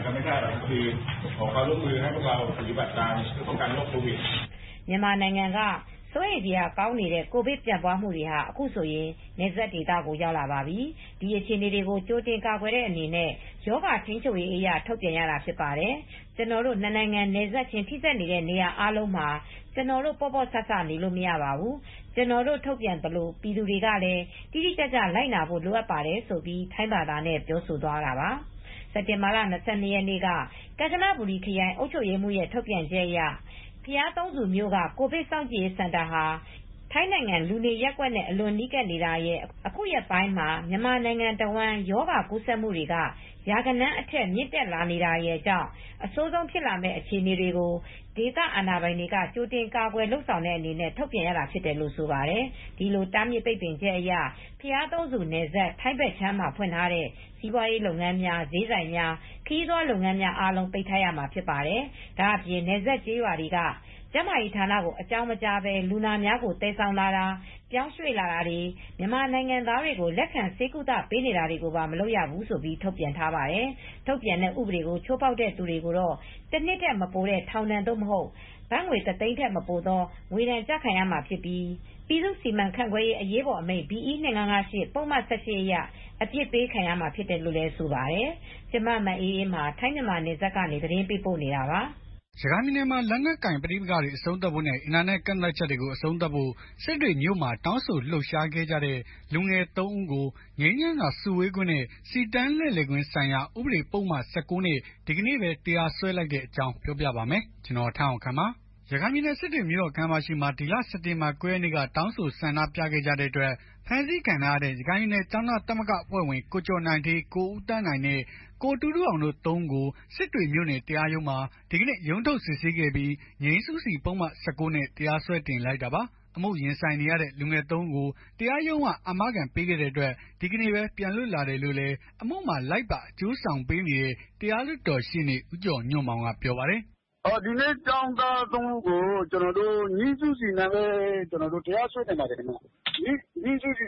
မြန်မာနိုင်ငံကစိုးရိမ်စရာကောင်းနေတဲ့ကိုဗစ်ပြန့်ပွားမှုတွေဟာအခုဆိုရင်နယ်စပ်ဒေသကိုရောက်လာပါပြီ။ဒီအခြေအနေတွေကိုကြိုတင်ကာကွယ်တဲ့အနေနဲ့ရောဂါထိန်းချုပ်ရေးအရာထုတ်ပြန်ရတာဖြစ်ပါတယ်။ကျွန်တော်တို့နှစ်နိုင်ငံနယ်စပ်ချင်းထိစပ်နေတဲ့နေရာအားလုံးမှာကျွန်တော်တို့ပေါ့ဆဆနေလို့မရပါဘူး။ကျွန်တော်တို့ထုတ်ပြန်သလိုပြည်သူတွေကလည်းတိတိကျကျလိုက်နာဖို့လိုအပ်ပါတယ်ဆိုပြီးထိုင်းဘာသာနဲ့ပြောဆိုသွားတာပါ။စက်တင်ဘာလ22ရက်နေ့ကကမ်ချနဘူရီခရိုင်အုပ်ချုပ်ရေးမှူးရဲ့ထုတ်ပြန်ချက်အရဘုရားသုံးဆူမြို့ကကိုဗစ်စောင့်ကြည့်ရေးစင်တာဟာထိုင်းနိုင်ငံလူနေရပ်ကွက်နဲ့အလွန်နီးကပ်နေတာရဲ့အခုရက်ပိုင်းမှာမြန်မာနိုင်ငံတဝန်းရောဂါကူးစက်မှုတွေကရာဂဏန်းအထက်မြင့်တက်လာနေတာရဲ့ကြောင့်အဆိုးဆုံးဖြစ်လာမယ့်အခြေအနေတွေကိုဒေသအာဏာပိုင်တွေကကြိုတင်ကာကွယ်လုပ်ဆောင်တဲ့အနေနဲ့ထုတ်ပြန်ရတာဖြစ်တယ်လို့ဆိုပါတယ်။ဒီလိုတားမြစ်ပိတ်ပင်ချက်အရဘုရားသုံးဆူနယ်စပ်ထိုင်းဘက်ခြမ်းမှာဖွင့်ထားတဲ့စီးပွားရေးလုပ်ငန်းများဈေးဆိုင်များခရီးသွားလုပ်ငန်းများအားလုံးပိတ်ထားရမှာဖြစ်ပါတယ်။ဒါအပြင်နယ်စပ်ကျေးရွာတွေကကျန်းမာရေးဌာနကိုအကြောင်းမကြားဘဲလူနာများကိုတဲဆောင်လာတာပြောင်းရွှေ့လာတာတွေမြန်မာနိုင်ငံသားတွေကိုလက်ခံဆေးကုသပေးနေတာတွေကိုပါမလုပ်ရဘူးဆိုပြီးထုတ်ပြန်ထားပါတယ်။ထုတ်ပြန်တဲ့ဥပဒေကိုချိုးဖောက်တဲ့သူတွေကိုတော့တစ်နှစ်ထက်မပိုတဲ့ထောင်ဒဏ်သို့မဟုတ်ဘတ်ငွေ3သိန်းထက်မပိုသောငွေဒဏ်ကျခံရမှာဖြစ်ပြီးပြည်သူ့စီမံခန့်ခွဲရေးအရေးပေါ်အမိန့် BE-258 ပုံမှန်18အရအပြစ်ပေးခံရမှာဖြစ်တယ်လို့လည်းဆိုပါတယ်။ကျမမအေးအေးမှာထိုင်းမြန်မာနယ်စပ်ကနေသတင်းပေးပို့နေတာပါ။ရခိုင်ပြည်နယ်မှာလက်နက်ကိုင်ပဋိပက္ခတွေအဆုံးသတ်ဖို့နဲ့အင်တာနက်ကန့်သတ်ချက်တွေကိုအဆုံးသတ်ဖို့စစ်တွေမြို့မှာတောင်းဆိုလှုပ်ရှားခဲ့ကြတဲ့လူငယ်3ဦးကိုငြိမ်းချမ်းစွာစုဝေးခွင့်နဲ့စီတန်းလှည့်လည်ခွင့်ဆိုင်ရာဥပဒေပုဒ်မ19နဲ့ဒီကနေ့ပဲတရားစွဲလိုက်တဲ့အကြောင်းပြောပြပါမယ်။ကျွန်တော်ထန်းအောင်ခန့်ပါရခိုင်ပြည်နယ်စစ်တွေမြို့တော်ခမ်းမရှိမှာဒီလစက်တင်ဘာ9ရက်နေ့ကတောင်းဆိုဆန္ဒပြခဲ့ကြတဲ့အတွက်ဖမ်းဆီးခံရတဲ့ရခိုင်ပြည်နယ်ကျောင်းသားသမဂ္ဂအဖွဲ့ဝင်ကိုကျော်နိုင်ထေးကိုဦးတန်းနိုင်နဲ့ကိုတူတူအောင်တို့3ဦးကိုစစ်တွေမြို့နယ်တရားရုံးမှာဒီကနေ့ရုံးထုတ်စစ်ဆေးခဲ့ပြီးငြိမ်းစုစီပုံမှန်19နဲ့တရားစွဲတင်လိုက်တာပါအမှုရင်ဆိုင်နေရတဲ့လူငယ်3ဦးကိုတရားရုံးကအာမခံပေးခဲ့တဲ့အတွက်ဒီကနေ့ပဲပြန်လွတ်လာတယ်လို့လည်းအမှုမှာလိုက်ပါအကျိုးဆောင်ပေးနေတဲ့တရားလွှတ်တော်ရှေ့နေဦးကျော်ညွန့်မောင်ကပြောပါတယ်ဒီနေ့ကျောင်းသား3ဦးကိုကျွန်တော်တို့ငြိမ်းစုစီနဲ့ပဲကျွန်တော်တို့တရားစွဲတင်ပါတယ်ခင်ဗျငြိမ်းစုစီ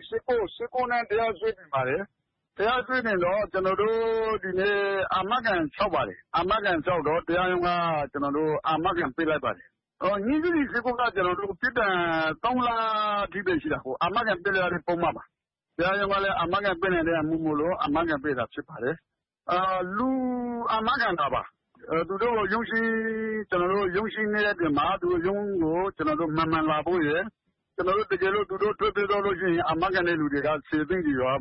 19နဲ့တရားစွဲတင်ပါတယ်တရားစွဲတင်တော့ကျွန်တော်တို့ဒီနေ့အာမခံ6ပါတယ်အာမခံ6တော့တရားရုံးကကျွန်တော်တို့အာမခံပေးလိုက်ပါတယ်ငြိမ်းစုစီ19ကကျွန်တော်တို့ပြည်တံ3လအထိပဲရှိတာဟိုအာမခံပေးရတဲ့ပုံမှန်ပါတရားရုံးကလည်းအာမခံပေးနေတဲ့အမှုမို့လို့အာမခံပေးတာဖြစ်ပါတယ်လူအာမခံတာပါသူတို့ရုံးရှိကျွန်တော်တို့ရုံးရှိနေတဲ့ပြင်မှာသူရုံးကိုကျွန်တော်တို့မှန်လာဖို့ရယ်ကျွန်တော်တို့တကယ်လို့သူတို့ထွက်ပြေးတော့လို့ရှိရင်အာမခံတဲ့လူတွေက10သိန်းကြီးရောပါမယ်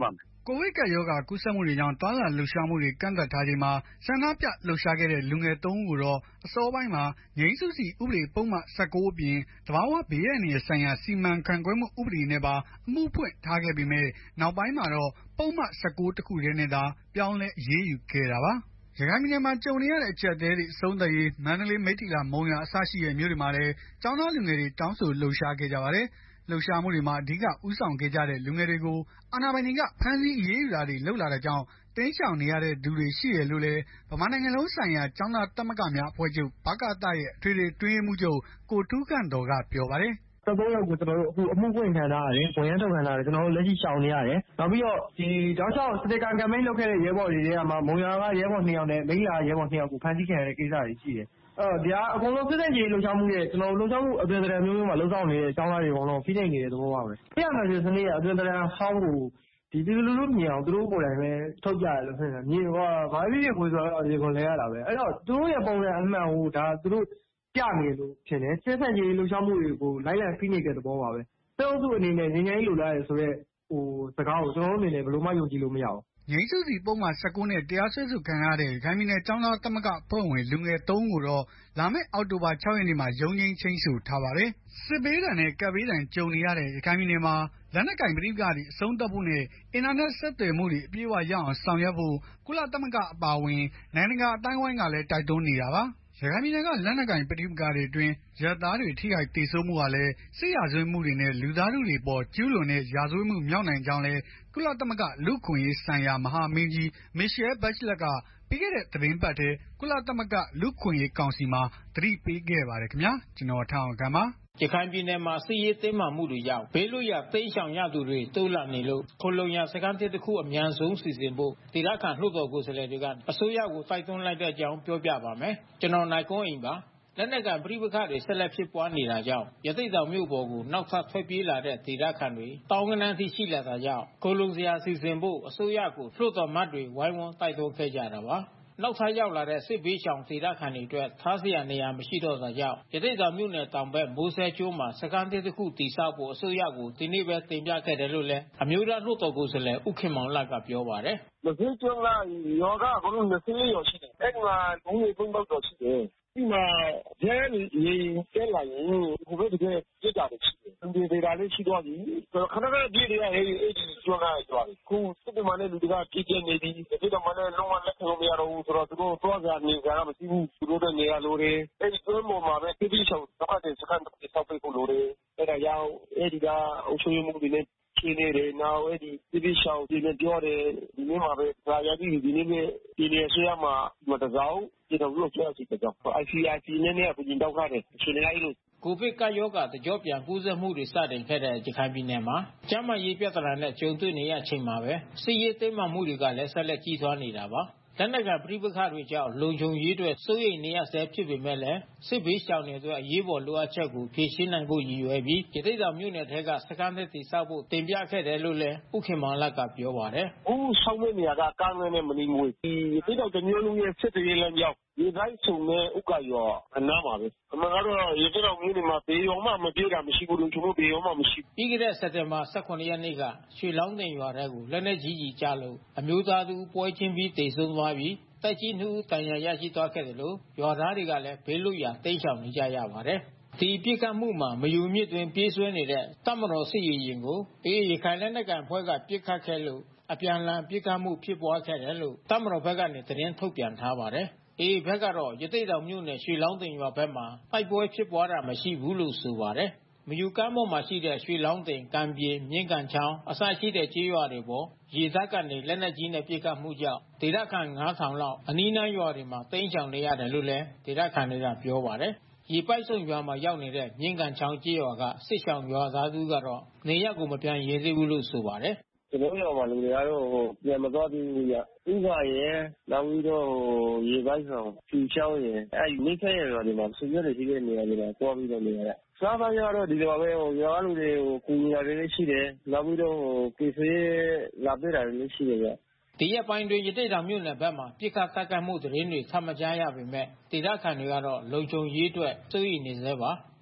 ကိုဗစ်ကပ်ရောဂါကူးစက်မှုတွေကြောင့်သွားလာလှုပ်ရှားမှုတွေကန့်သတ်ထားချိန်မှာဆန္ဒပြလှုပ်ရှားခဲ့တဲ့လူငယ် 3 ဦးကိုတော့အစောပိုင်းမှာငြိမ်းစုစီဥပဒေပုဒ်မ 19 အပြင်သဘာဝဘေးအန္တရာယ်ဆိုင်ရာစီမံခန့်ခွဲမှုဥပဒေနဲ့ပါအမှုဖွင့်ထားခဲ့ပေမဲ့နောက်ပိုင်းမှာတော့ပုဒ်မ 19 တစ်ခုတည်းနဲ့သာပြောင်းလဲအရေးယူခဲ့တာပါ။ ရခိုင်ပြည်နယ်မှာကြုံနေရတဲ့အကျပ်အတည်းတွေအဆုံးသတ်ရေးမန္တလေးမိတ္ထီလာမုံရွာအစရှိတဲ့မြို့တွေမှာလည်းကျောင်းသားလူငယ်တွေတောင်းဆိုလှုပ်ရှားခဲ့ကြပါတယ်။လှုပ်ရှားမှုတွေမှာအဓိကဦးဆောင်ခဲ့ကြတဲ့လူငယ်တွေကိုအာဏာပိုင်တွေကဖမ်းဆီးအရေးယူတာတွေလုပ်လာတာကြောင့်တိမ်းရှောင်နေရတဲ့သူတွေရှိတယ်လို့လည်းဗမာနိုင်ငံလုံးဆိုင်ရာကျောင်းသားသမဂ္ဂများအဖွဲ့ချုပ်ဗကသရဲ့အထွေထွေအတွင်းရေးမှူးချုပ်ကိုထူးခန့်တော်ကပြောပါတယ်။ 13 ယောက်ကိုကျွန်တော်တို့အခုအမှုဖွင့်ခံထားရတယ်ဝန်ရမ်းထုတ်ခံထားရတယ်ကျွန်တော်တို့လက်ရှိရှောင်နေရတယ်နောက်ပြီးတော့ဒီတောက်လျှောက်စတေကာကမ်ပိန်းလုပ်ခဲ့တဲ့ရဲဘော်တွေထဲမှာမုံရွာကရဲဘော် 2 ယောက်နဲ့မိလာရဲဘော် 2 ယောက်ကိုဖမ်းဆီးခံရတဲ့ကိစ္စတွေရှိတယ်ဒါအကုန်လုံးစစ်တဲ့ကြီးလှုပ်ရှားမှုရဲ့ကျွန်တော်လှုပ်ရှားမှုအသွင်သဏ္ဍာန်မျိုးမှာလှုပ်ဆောင်နေတဲ့ကျောင်းသားတွေအကုန်လုံးဖိနှိပ်နေတဲ့သဘောပါပဲ။တရားမှန်တဲ့စနစ်ရဲ့အသွင်သဏ္ဍာန်ဟောင်းကိုဒီပြည်သူလူထုမြင်အောင်သူတို့ကိုယ်တိုင်ပဲထုတ်ပြရလို့ဖြစ်နေတာ။မြင်ဘာဖြစ်ဖြစ်ကိုဆိုတော့ဒီကိုလဲရတာပဲ။အဲ့တော့သူတို့ရဲ့ပုံစံအမှန်ကိုဒါသူတို့ပြနေလို့ဖြစ်တယ်။စစ်ဖက်ကြီးလှုပ်ရှားမှုတွေကိုလိုက်လံဖိနှိပ်တဲ့သဘောပါပဲ။စစ်အုပ်စုအနေနဲ့ငြိမ်းချမ်းရေးလိုလားရဲဆိုတဲ့စကားကိုကျွန်တော်တို့အနေနဲ့ဘယ်လိုမှယုံကြည်လို့မရဘူး။ငြိမ်းစုစီပုဒ်မ 19 နဲ့တရားစွဲဆိုခံရတဲ့ရခိုင်ပြည်နယ်ကျောင်းသားသမဂ္ဂအဖွဲ့ဝင်လူငယ် 3 ဦးကိုတော့လာမယ့်အောက်တိုဘာ 6 ရက်နေ့မှာရုံးချိန်းချိန်းဆိုထားပါတယ်။စစ်ဘေးဒဏ်နဲ့ကပ်ဘေးဒဏ်ကြုံနေရတဲ့ရခိုင်ပြည်နယ်မှာလက်နက်ကိုင်ပဋိပက္ခတွေအဆုံးသတ်ဖို့နဲ့အင်တာနက်ဆက်သွယ်မှုတွေအပြည့်အဝရအောင်ဆောင်ရွက်ဖို့ကုလသမဂ္ဂအပါအဝင်နိုင်ငံတကာအတိုင်းအဝိုင်းကလည်းတိုက်တွန်းနေတာပါ။ရခိုင်ပြည်နယ်ကလက်နက်ကိုင်ပဋိပက္ခတွေအတွင်းအရပ်သားတွေထိခိုက်သေဆုံးမှုဟာလည်းစစ်ရာဇဝတ်မှုတွေနဲ့လူသားထုတွေအပေါ်ကျူးလွန်တဲ့ရာဇဝတ်မှုမြောက်နိုင်ကြောင်းလည်းကုလသမဂ္ဂလူ့အခွင့်အရေးဆိုင်ရာမဟာမင်းကြီး Michelle Bachelet ကပြီးခဲ့တဲ့သတင်းပတ်ထဲကုလသမဂ္ဂလူ့အခွင့်အရေးကောင်စီမှာသတိပေးခဲ့ပါတယ်ခင်ဗျာကျွန်တော်ထောင်ခံပါရခိုင်ပြည်နယ်မှာစစ်ရေးတင်းမာမှုတွေကြောင့်ဘေးလွတ်ရာတိမ်းရှောင်ရသူတွေတိုးလာနေလို့ခိုလုံရစခန်းတစ်ခုအများဆုံးစီစဉ်ဖို့ဒေသခံလှုပ်တော်ကိုယ်စားလှယ်တွေကအစိုးရကိုတိုက်တွန်းလိုက်တဲ့အကြောင်းပြောပြပါမယ်ကျွန်တော်နိုင်ကွန်းအိမ်ပါလက်နက်ကပဋိပက္ခတွေဆက်လက်ဖြစ်ပွားနေတာကြောင့်ရသေ့တောင်မြို့ပေါ်ကိုနောက်ထပ်ထွက်ပြေးလာတဲ့ဒေသခံတွေတောင်းကနန်းထိရှိလာတာကြောင့်ခိုလုံစရာစီစဉ်ဖို့အစိုးရကိုလှုပ်တော်မတ်တွေဝိုင်းဝန်းတိုက်တွန်းခဲ့ကြတာပါနောက်ထပ်ရောက်လာတဲ့စစ်ဘေးရှောင်ဒေသခံတွေအတွက်ထားစရာနေရာမရှိတော့တာကြောင့်ရသေ့တောင်မြို့နယ်တောင်ဘက်မိုးဆဲကျွန်းမှာစခန်းတစ်ခုတည်ဆောက်ဖို့အစိုးရကိုဒီနေ့ပဲတင်ပြခဲ့တယ်လို့လည်းအမျိုးသားလွှတ်တော်ကိုယ်စားလှယ်ဦးခင်မောင်လတ်ကပြောပါတယ်။မိုးဆဲကျွန်းကရောကဘလို့24ရောရှိတယ်။အဲ့မှာဘုံလေး3ပေါက်တော့ရှိတယ်။ဒီမှာရဲရေတဲလာရင်ဟိုဘက်တကယ်ပြစ်တာတွေရှိတယ်။ဒီဒေတာလေးရှိတော့ပြီ။ခဏခဏပြည့်တွေကအဲ့ဒီကျွန်းကသွားပြီ။ခုစစ်တမနဲ့လူတွေကပြည့်ကျနေပြီ။စစ်တမနဲ့လုံးဝလက်ခံလို့မရတော့ဘူးဆိုတော့သူတို့သွားကြနေကြတာမရှိဘူး။သူတို့တဲ့နေရာလိုတွေအဲ့ဒီကျွန်းပေါ်မှာပဲပြည့်ဆောင်တော့တဲ့စခန်းတစ်ဆောက်ပေးဖို့လိုတယ်။အဲ့ဒါကြောင့်အဲ့ဒီကအုပ်ချုပ်ရေးမှုတွေနဲ့ရှင်းနေတယ်နောက်အဲ့ဒီပြည်ရှောင်းဒီနေ့ပြောတယ်ဒီနေ့မှာပဲဒါရည်ဒီနေ့ပဲဒီနေ့ဆွေးရမှာမတစောင်းဒီတော့လို့ပြောစီတော့ ICIC နဲ့အပြင်တောက်ထားတယ်အချိန်လိုက်လို့ကိုဗစ်ကပ်ရောဂါတကြော့ပြန်ကူးစက်မှုတွေစတင်ခဲ့တဲ့ရခိုင်ပြည်နယ်မှာကျန်းမာရေးပြဿနာနဲ့ကြုံတွေ့နေရချိန်မှာပဲစစ်ရေးသိမ်းမှမှုတွေကလည်းဆက်လက်ကြီးထွားနေတာပါလက်နက်ကပဋိပက္ခတွေကြောင့်လုံခြုံရေးအတွက်စိုးရိမ်နေရဆဲဖြစ်ပေမဲ့လည်းစစ်ဘေးရှောင်တွေအတွက်အရေးပေါ်လိုအပ်ချက်ကိုဖြည့်ရှင်းနိုင်ဖို့ရည်ရွယ်ပြီးရသေ့တောင်မြို့နယ်ထဲကစခန်းသစ်တည်ဆောက်ဖို့တင်ပြခဲ့တယ်လို့လည်းဥခင်မောင်လတ်ကပြောပါတယ်။ဦးဆောင်တဲ့နေရာကကားငယ်နဲ့မနီမွေဒီရသေ့တောင်တမျိုးလုံးရဲ့စစ်တေးလမ်းကြောင်းဒီတိုင်းဆုံနဲ့ဥက္ကရောအနားပါပဲ။အမှန်ကတော့ရသေ့တောင်မြို့မှာဘေးရောမှမပြေးတာမရှိဘူးလို့ကျွန်တော်ဘေးရောမှမရှိ။ပြီးခဲ့တဲ့စက်တင်ဘာ18ရက်နေ့ကရွှေလောင်းတင်ရွာထဲကိုလက်နက်ကြီးကြီးကျလို့အမျိုးသားသူပွဲချင်းပြီးတေဆုံးသွားပြီးတိုက်ကြီး2ဦးတန်ရာရရှိသွားခဲ့တယ်လို့ရွာသားတွေကလည်းဘေးလွတ်ရာတိမ်းရှောင်နေကြရပါတယ်။ဒီပြစ်ခတ်မှုမှာမယူမြစ်တွင်ပြေးဆွဲနေတဲ့တပ်မတော်စစ်ရေရင်ကိုရခိုင်လက်နက်ကန်ဖွဲ့ကပြစ်ခတ်ခဲ့လို့အပြန်အလှန်ပြစ်ခတ်မှုဖြစ်ပွားခဲ့တယ်လို့တပ်မတော်ဘက်ကနေသတင်းထုတ်ပြန်ထားပါတယ်။ဘက်ကတော့ရသေ့တောင်မြို့နယ်ရွှေလောင်းတင်ရွာဘက်မှာတိုက်ပွဲဖြစ်ပွားတာမရှိဘူးလို့ဆိုပါတယ်။မယူကမ်းပေါ်မှာရှိတဲ့ရွှေလောင်းတင်ကံပြေမြင်းကန်ချောင်းအစရှိတဲ့ကျေးရွာတွေပေါ်ရေတပ်ကနေလက်နက်ကြီးနဲ့ပစ်ခတ်မှုကြောင့်ဒေသခံ9000လောက်အနီးနားရွာတွေမှာတိမ်းရှောင်နေရတယ်လို့လည်းဒေသခံတွေကပြောပါတယ်။ရေပိုက်ဆုံရွာမှာရောက်နေတဲ့မြင်းကန်ချောင်းကျေးရွာကစစ်ရှောင်ရွာသားသူကတော့နေရပ်ကိုမပြန်ရသေးဘူးလို့ဆိုပါတယ်။ကျွန်တော်တို့မှာလူတွေကတော့ပြန်မသွားသေးဘူးကြာ။ဥပ္ပါရဲ့နောက်ပြီးတော့ရေပိုက်ဆောင်ဖြူချောင်းရဲ့အဲ့မိခဲရွာတွေမှာဆွေမျိုးတွေရှိတဲ့နေရာတွေမှာသွားပြီးတော့နေရတာ။စားပါရတော့ဒီလိုပဲရွာလူတွေကိုကူညီတာတွေလည်းရှိတယ်။နောက်ပြီးတော့ကေဆေးလာပေးတာတွေလည်းရှိတယ်ဗျ။ဒီရက်ပိုင်းတွင်ရသေ့တောင်မြို့နယ်ဘက်မှာပြစ်ခတ်တိုက်ခိုက်မှုသတင်းတွေထပ်မကြားရပေမဲ့ဒေသခံတွေကတော့လုံခြုံရေးအတွက်စိုးရိမ်နေသေးပါ။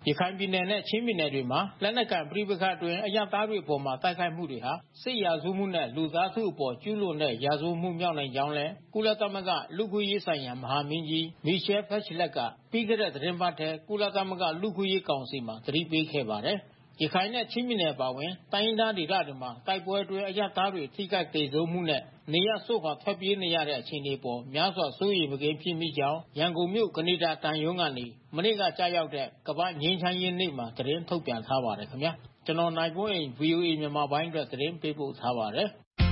ရခိုင်ပြည်နယ်နဲ့ချင်းပြည်နယ်တွေမှာလက်နက်ကိုင်ပဋိပက္ခအတွင်းအရပ်သားတွေအပေါ်တိုက်ခိုက်မှုတွေဟာစစ်ရာဇဝမှုနဲ့လူသားထုအပေါ်ကျူးလွန်တဲ့ရာဇဝမှုမြောက်နိုင်ကြောင်းလည်းကုလသမဂ္ဂလူ့အခွင့်အရေးဆိုင်ရာမဟာမင်းကြီးမီရှယ် ဘက်ချလက်ကပြီးခဲ့တဲ့သတင်းပတ်ထဲကုလသမဂ္ဂလူ့အခွင့်အရေးကောင်စီမှာသတိပေးခဲ့ပါတယ်။ရခိုင်နဲ့ချင်းပြည်နယ်ပါဝင်တိုင်းရင်းသားဒေသတွေမှာတိုက်ပွဲအတွင်းအရပ်သားတွေထိခိုက်ဒေဆုံးမှုနဲ့နေရစွန့်ခွာထွက်ပြေးနေရတဲ့အခြေအနေပေါ်များစွာစိုးရိမ်မကင်းဖြစ်မိကြောင်းရန်ကုန်မြို့ကနေဒါတန်ယုံကနေမနေ့ကကြာရောက်တဲ့ကမ္ဘာငြိမ်းချမ်းရေးနေ့မှာသတင်းထုတ်ပြန်ထားပါတယ်ခင်ဗျာကျွန်တော်နိုင်ကွန်းအိမ် VOA မြန်မာပိုင်းအတွက်သတင်းပေးပို့ထားပါတယ်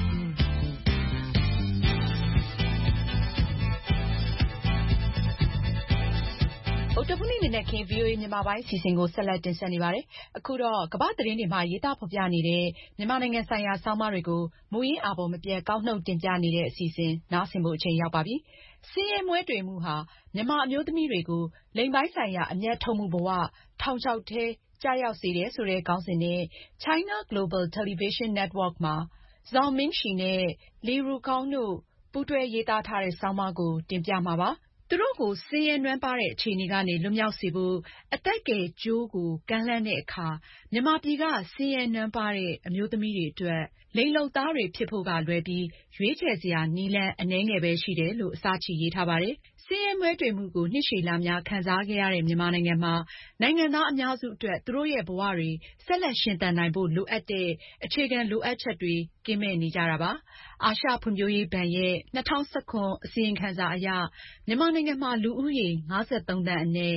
ဗုဒ္ဓဘုနေ့နဲ့ခင် VOA မြန်မာပိုင်းစီစဉ်ကိုဆက်လက်တင်ဆက်နေပါတယ်။အခုတော့ကမ္ဘာသတင်းတွေမှာရေးသားဖော်ပြနေတဲ့မြန်မာနိုင်ငံဆိုင်ရာဆောင်းပါးတွေကိုမူရင်းအာဘော်မပြတ်ကောက်နှုတ်တင်ပြနေတဲ့အစီအစဉ်နားဆင်ဖို့အချိန်ရောက်ပါပြီ။ဆင်းရဲမွဲတေမှုဟာမြန်မာအမျိုးသမီးတွေကိုလိင်ပိုင်းဆိုင်ရာအမျက်ထုတ်မှုဘဝထောင်ချောက်ထဲကျရောက်စေတယ်ဆိုတဲ့ခေါင်းစဉ်နဲ့ China Global Television Network မှာ Zhao Mingxi နဲ့ Li Rukong တို့ပူးတွဲရေးသားထားတဲ့ဆောင်းပါးကိုတင်ပြမှာပါ။သူတို့ကိုဆင်းရဲနွမ်းပါးတဲ့အခြေအနေကနေလွတ်မြောက်စေဖို့အသက်ကယ်ကြိုးကိုကမ်းလှမ်းတဲ့အခါမြန်မာပြည်ကဆင်းရဲနွမ်းပါးတဲ့အမျိုးသမီးတွေအတွက်လိင်လုပ်သားတွေဖြစ်ဖို့ကလွဲပြီးရွေးချယ်စရာနည်းလမ်းအနည်းငယ်ပဲရှိတယ်လို့အစချီရေးထားပါတယ်။ဆင်းရဲမွဲတေမှုကိုနှစ်ရှည်လများခံစားခဲ့ရတဲ့မြန်မာနိုင်ငံမှာနိုင်ငံသားအများစုအတွက်သူတို့ရဲ့ဘဝတွေဆက်လက်ရှင်သန်နိုင်ဖို့လိုအပ်တဲ့အခြေခံလိုအပ်ချက်တွေကင်းမဲ့နေကြတာပါ။အာရှဖွံ့ဖြိုးရေးဘဏ်ရဲ့2019အစီရင်ခံစာအရမြန်မာနိုင်ငံမှာလူဦးရေ53သန်းအနက်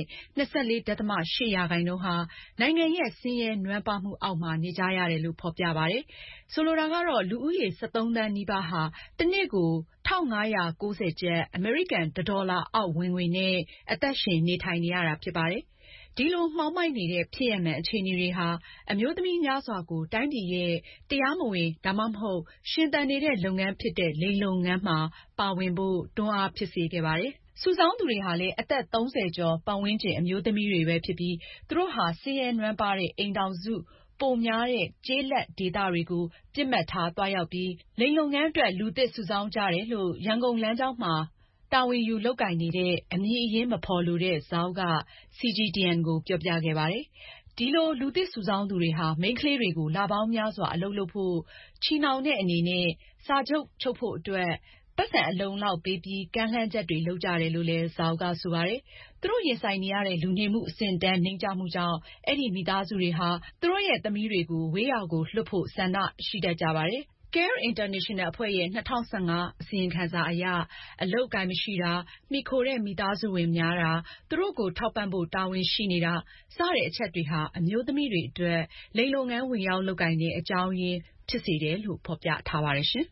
24.8% ဟာနိုင်ငံရဲ့ဆင်းရဲနွမ်းပါးမှုအောက်မှာနေကြရတယ်လို့ဖော်ပြပါတယ်။ဆိုလိုတာကတော့လူဦးရေ13သန်းနီးပါးဟာတစ်နှစ်ကို1590ကျပ်အမေရိကန်$1အောက်ဝင်ငွေနဲ့အသက်ရှင်နေထိုင်နေရတာဖြစ်ပါတယ်။ဒီလိုမှောင်မိုက်နေတဲ့ဖြစ်ရပ်မှန်အခြေအနေတွေဟာအမျိုးသမီးများစွာကိုတိုင်းပြည်ရဲ့တရားမဝင်ဒါမှမဟုတ်ရှင်သန်နေတဲ့လုပ်ငန်းဖြစ်တဲ့လိင်လုပ်ငန်းမှာပါဝင်ဖို့တွန်းအားဖြစ်စေခဲ့ပါတယ်။စုဆောင်းသူတွေဟာလည်းအသက်30ကျော်ပတ်ဝန်းကျင်အမျိုးသမီးတွေပဲဖြစ်ပြီးသူတို့ဟာဆင်းရဲနွမ်းပါးတဲ့အိမ်ထောင်စုပိုများတဲ့ကျေးလက်ဒေသတွေကိုပစ်မှတ်ထားသွားရောက်ပြီးလိင်လုပ်ငန်းအတွက်လူသစ်စုဆောင်းကြတယ်လို့ရန်ကုန်လမ်းကြောင်းမှာတာဝန်ယူလုပ်ကိုင်နေတဲ့အမည်အရင်းမဖော်လိုတဲ့ဇော်က CGTN ကိုပြောပြခဲ့ပါတယ်။ဒီလိုလူသစ်စုဆောင်းသူတွေဟာမိန်းကလေးတွေကိုလပေါင်းများစွာအလုပ်လုပ်ဖို့ချီနှောင်တဲ့အနေနဲ့စာချုပ်ချုပ်ဖို့အတွက်ပိုက်ဆံအလုံလောက်ပေးပြီးကမ်းလှမ်းချက်တွေလုပ်ကြတယ်လို့လည်းဇော်ကဆိုပါတယ်။သူတို့ရင်ဆိုင်နေရတဲ့လူနေမှုအဆင့်အတန်းနိမ့်ကျမှုကြောင့်အဲ့ဒီမိသားစုတွေဟာသူတို့ရဲ့သမီးတွေကိုဝေးရာကိုလွှတ်ဖို့ဆန္ဒရှိတတ်ကြပါတယ်။ Care International အဖွဲ့ရဲ့2015အစီရင်ခံစာအရအလုပ်အကိုင်မရှိတာမှီခိုတဲ့မိသားစုဝင်များတာသူတို့ကိုထောက်ပံ့ဖို့တာဝန်ရှိနေတာစတဲ့အချက်တွေဟာအမျိုးသမီးတွေအတွက်လိင်လုပ်ငန်းဝင်ရောက်လုပ်ကိုင်တဲ့အကြောင်းရင်းဖြစ်စေတယ်လို့ဖော်ပြထားပါတယ်ရှင်။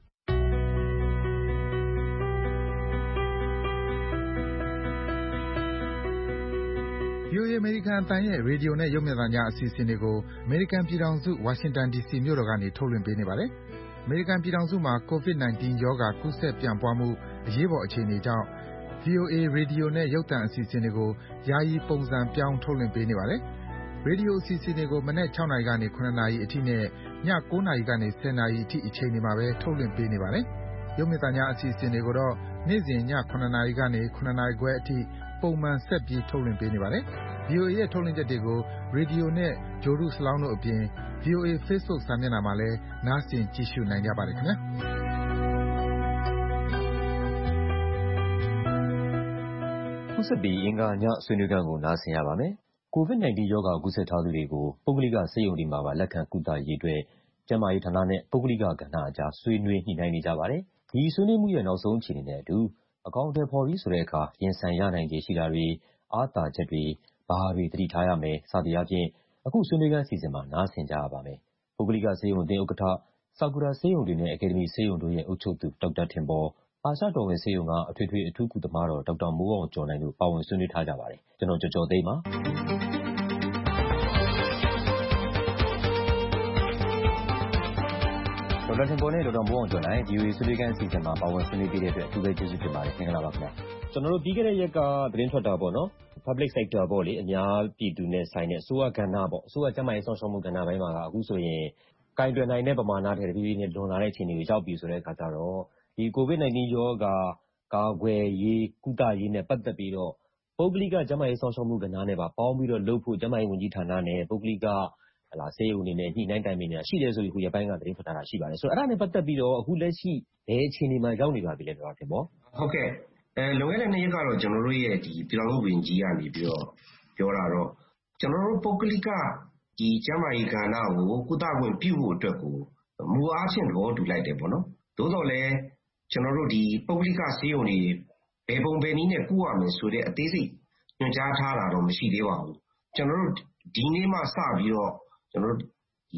VOA အမေရိကန်အသံရဲ့ရေဒီယိုနဲ့ရုပ်မြင်သံကြားအစီအစဉ်တွေကိုအမေရိကန်ပြည်ထောင်စုဝါရှင်တန် DC မြို့တော်ကနေထုတ်လွှင့်ပေးနေပါတယ်။အမေရိကန်ပြည်ထောင်စုမှာ COVID-19 ရောဂါကူးစက်ပြန့်ပွားမှုအရေးပေါ်အခြေအနေကြောင့် VOA ရေဒီယိုနဲ့ရုပ်သံအစီအစဉ်တွေကိုယာယီပုံစံပြောင်းထုတ်လွှင့်ပေးနေပါတယ်။ရေဒီယိုအစီအစဉ်တွေကိုမနက်6နာရီကနေ9နာရီအထိနဲ့ည9နာရီကနေ10နာရီအထိအချိန်တွေမှာပဲထုတ်လွှင့်ပေးနေပါတယ်။ရုပ်မြင်သံကြားအစီအစဉ်တွေကိုတော့နေ့စဉ်ည9နာရီကနေ9နာရီခွဲအထိပုံမှန်ဆက်ပြီးထုတ်လွှင့်ပေးနေပါတယ်။ VOA ရဲ့ထုတ်လွှင့်ချက်တွေကိုရေဒီယိုနဲ့ဂြိုလ်တုစလောင်းတို့အပြင် VOA Facebook စာမျက်နှာမှာလည်းနားဆင်ကြည့်ရှုနိုင်ကြပါတယ်ခင်ဗျာ။ခုဆက်ပြီးအင်္ဂါညဆွေးနွေးခန်းကိုနားဆင်ရပါမယ်။ COVID-19 ရောဂါကူးစက်ထားသူတွေကိုပုဂ္ဂလိကဆေးရုံတွေမှာပါလက်ခံကုသရေးအတွက်ကျန်းမာရေးဌာနနဲ့ပုဂ္ဂလိကကဏ္ဍအကြားဆွေးနွေးညှိနှိုင်းနေကြပါတယ်။ဒီဆွေးနွေးမှုရဲ့နောက်ဆုံးအခြေအနေနဲ့အတူအကောင်အထည်ဖော်ပြီးဆိုတဲ့အခါရင်ဆိုင်ရနိုင်ခြေရှိတာတွေအားသာချက်တွေဘာတွေသတိထားရမယ်စသည်အားဖြင့်အခုဆွေးနွေးခန်းအစီအစဉ်မှာနားဆင်ကြရပါမယ်။ပုဂ္ဂလိကဆေးရုံအသင်းဥက္ကဋ္ဌဆာကူရာဆေးရုံတွေနဲ့အကယ်ဒမီဆေးရုံတို့ရဲ့အုပ်ချုပ်သူဒေါက်တာထင်ပေါ်အာရှတော်ဝင်ဆေးရုံကအထွေထွေအထူးကုသမားတော်ဒေါက်တာမိုးအောင်ကျော်နိုင်တို့ပါဝင်ဆွေးနွေးထားကြပါတယ်။ကျွန်တော်ကျော်ကျော်သိန်းပါ။ဒေါက်တာထင်ပေါ်နဲ့ဒေါက်တာမိုးအောင်ကျော်နိုင် VOA ဆွေးနွေးခန်းအစီအစဉ်မှာပါဝင်ဆွေးနွေးပေးတဲ့အတွက်အထူးပဲကျေးဇူးတင်ပါတယ်။မင်္ဂလာပါခင်ဗျာ။ကျွန်တော်တို့ပြီးခဲ့တဲ့ရက်ကသတင်းထွက်တာပေါ့နော်။ Public sector ပေါ့လေအများပြည်သူနဲ့ဆိုင်တဲ့အစိုးရကဏ္ဍပေါ့အစိုးရကျန်းမာရေးစောင့်ရှောက်မှုကဏ္ဍပိုင်းမှာကအခုဆိုရင်ကင်တွယ်နိုင်တဲ့ပမာဏထက်တဖြည်းဖြည်းနဲ့လွန်လာတဲ့အခြေအနေကိုရောက်ပြီဆိုတဲ့အခါကျတော့ဒီ COVID-19 ရောဂါကာကွယ်ရေးကုသရေးနဲ့ပတ်သက်ပြီးတော့ပုဂ္ဂလိကကျန်းမာရေးစောင့်ရှောက်မှုကဏ္ဍနဲ့ပါပေါင်းပြီးတော့လုပ်ဖို့ကျန်းမာရေးဝန်ကြီးဌာနနဲ့ပုဂ္ဂလိကဆေးရုံတွေနဲ့ညှိနှိုင်းတိုင်ပင်နေတာရှိတယ်ဆိုပြီးအခုရက်ပိုင်းကသတင်းထွက်ထားတာရှိပါတယ်ဆိုတော့အဲ့ဒါနဲ့ပတ်သက်ပြီးတော့အခုလက်ရှိဘယ်အခြေအနေမှာရောက်နေပါပြီလဲဒေါက်တာတင်ပေါ့ဟုတ်ကဲ့လွန်ခဲ့တဲ့2ရက်ကတော့ကျွန်တော်တို့ရဲ့ဒီပြည်တော်ဝင်ကြီးကနေပြီးတော့ပြောတာတော့ကျွန်တော်တို့ပုဂ္ဂလိကဒီကျန်းမာရေးကဏ္ဍကိုကုသခွင့်ပြုဖို့အတွက်ကိုမူအားဖြင့်တော့တူလိုက်တယ်ပေါ့နော်သို့တော်လည်းကျွန်တော်တို့ဒီပုဂ္ဂလိကဆေးရုံတွေဘယ်ပုံဘယ်နည်းနဲ့ကုရမယ်ဆိုတဲ့အသေးစိတ်ညွှန်ကြားထားတာတော့မရှိသေးပါဘူးကျွန်တော်တို့ဒီနေ့မှစပြီးတော့ကျွန်တော်တို့ဒီ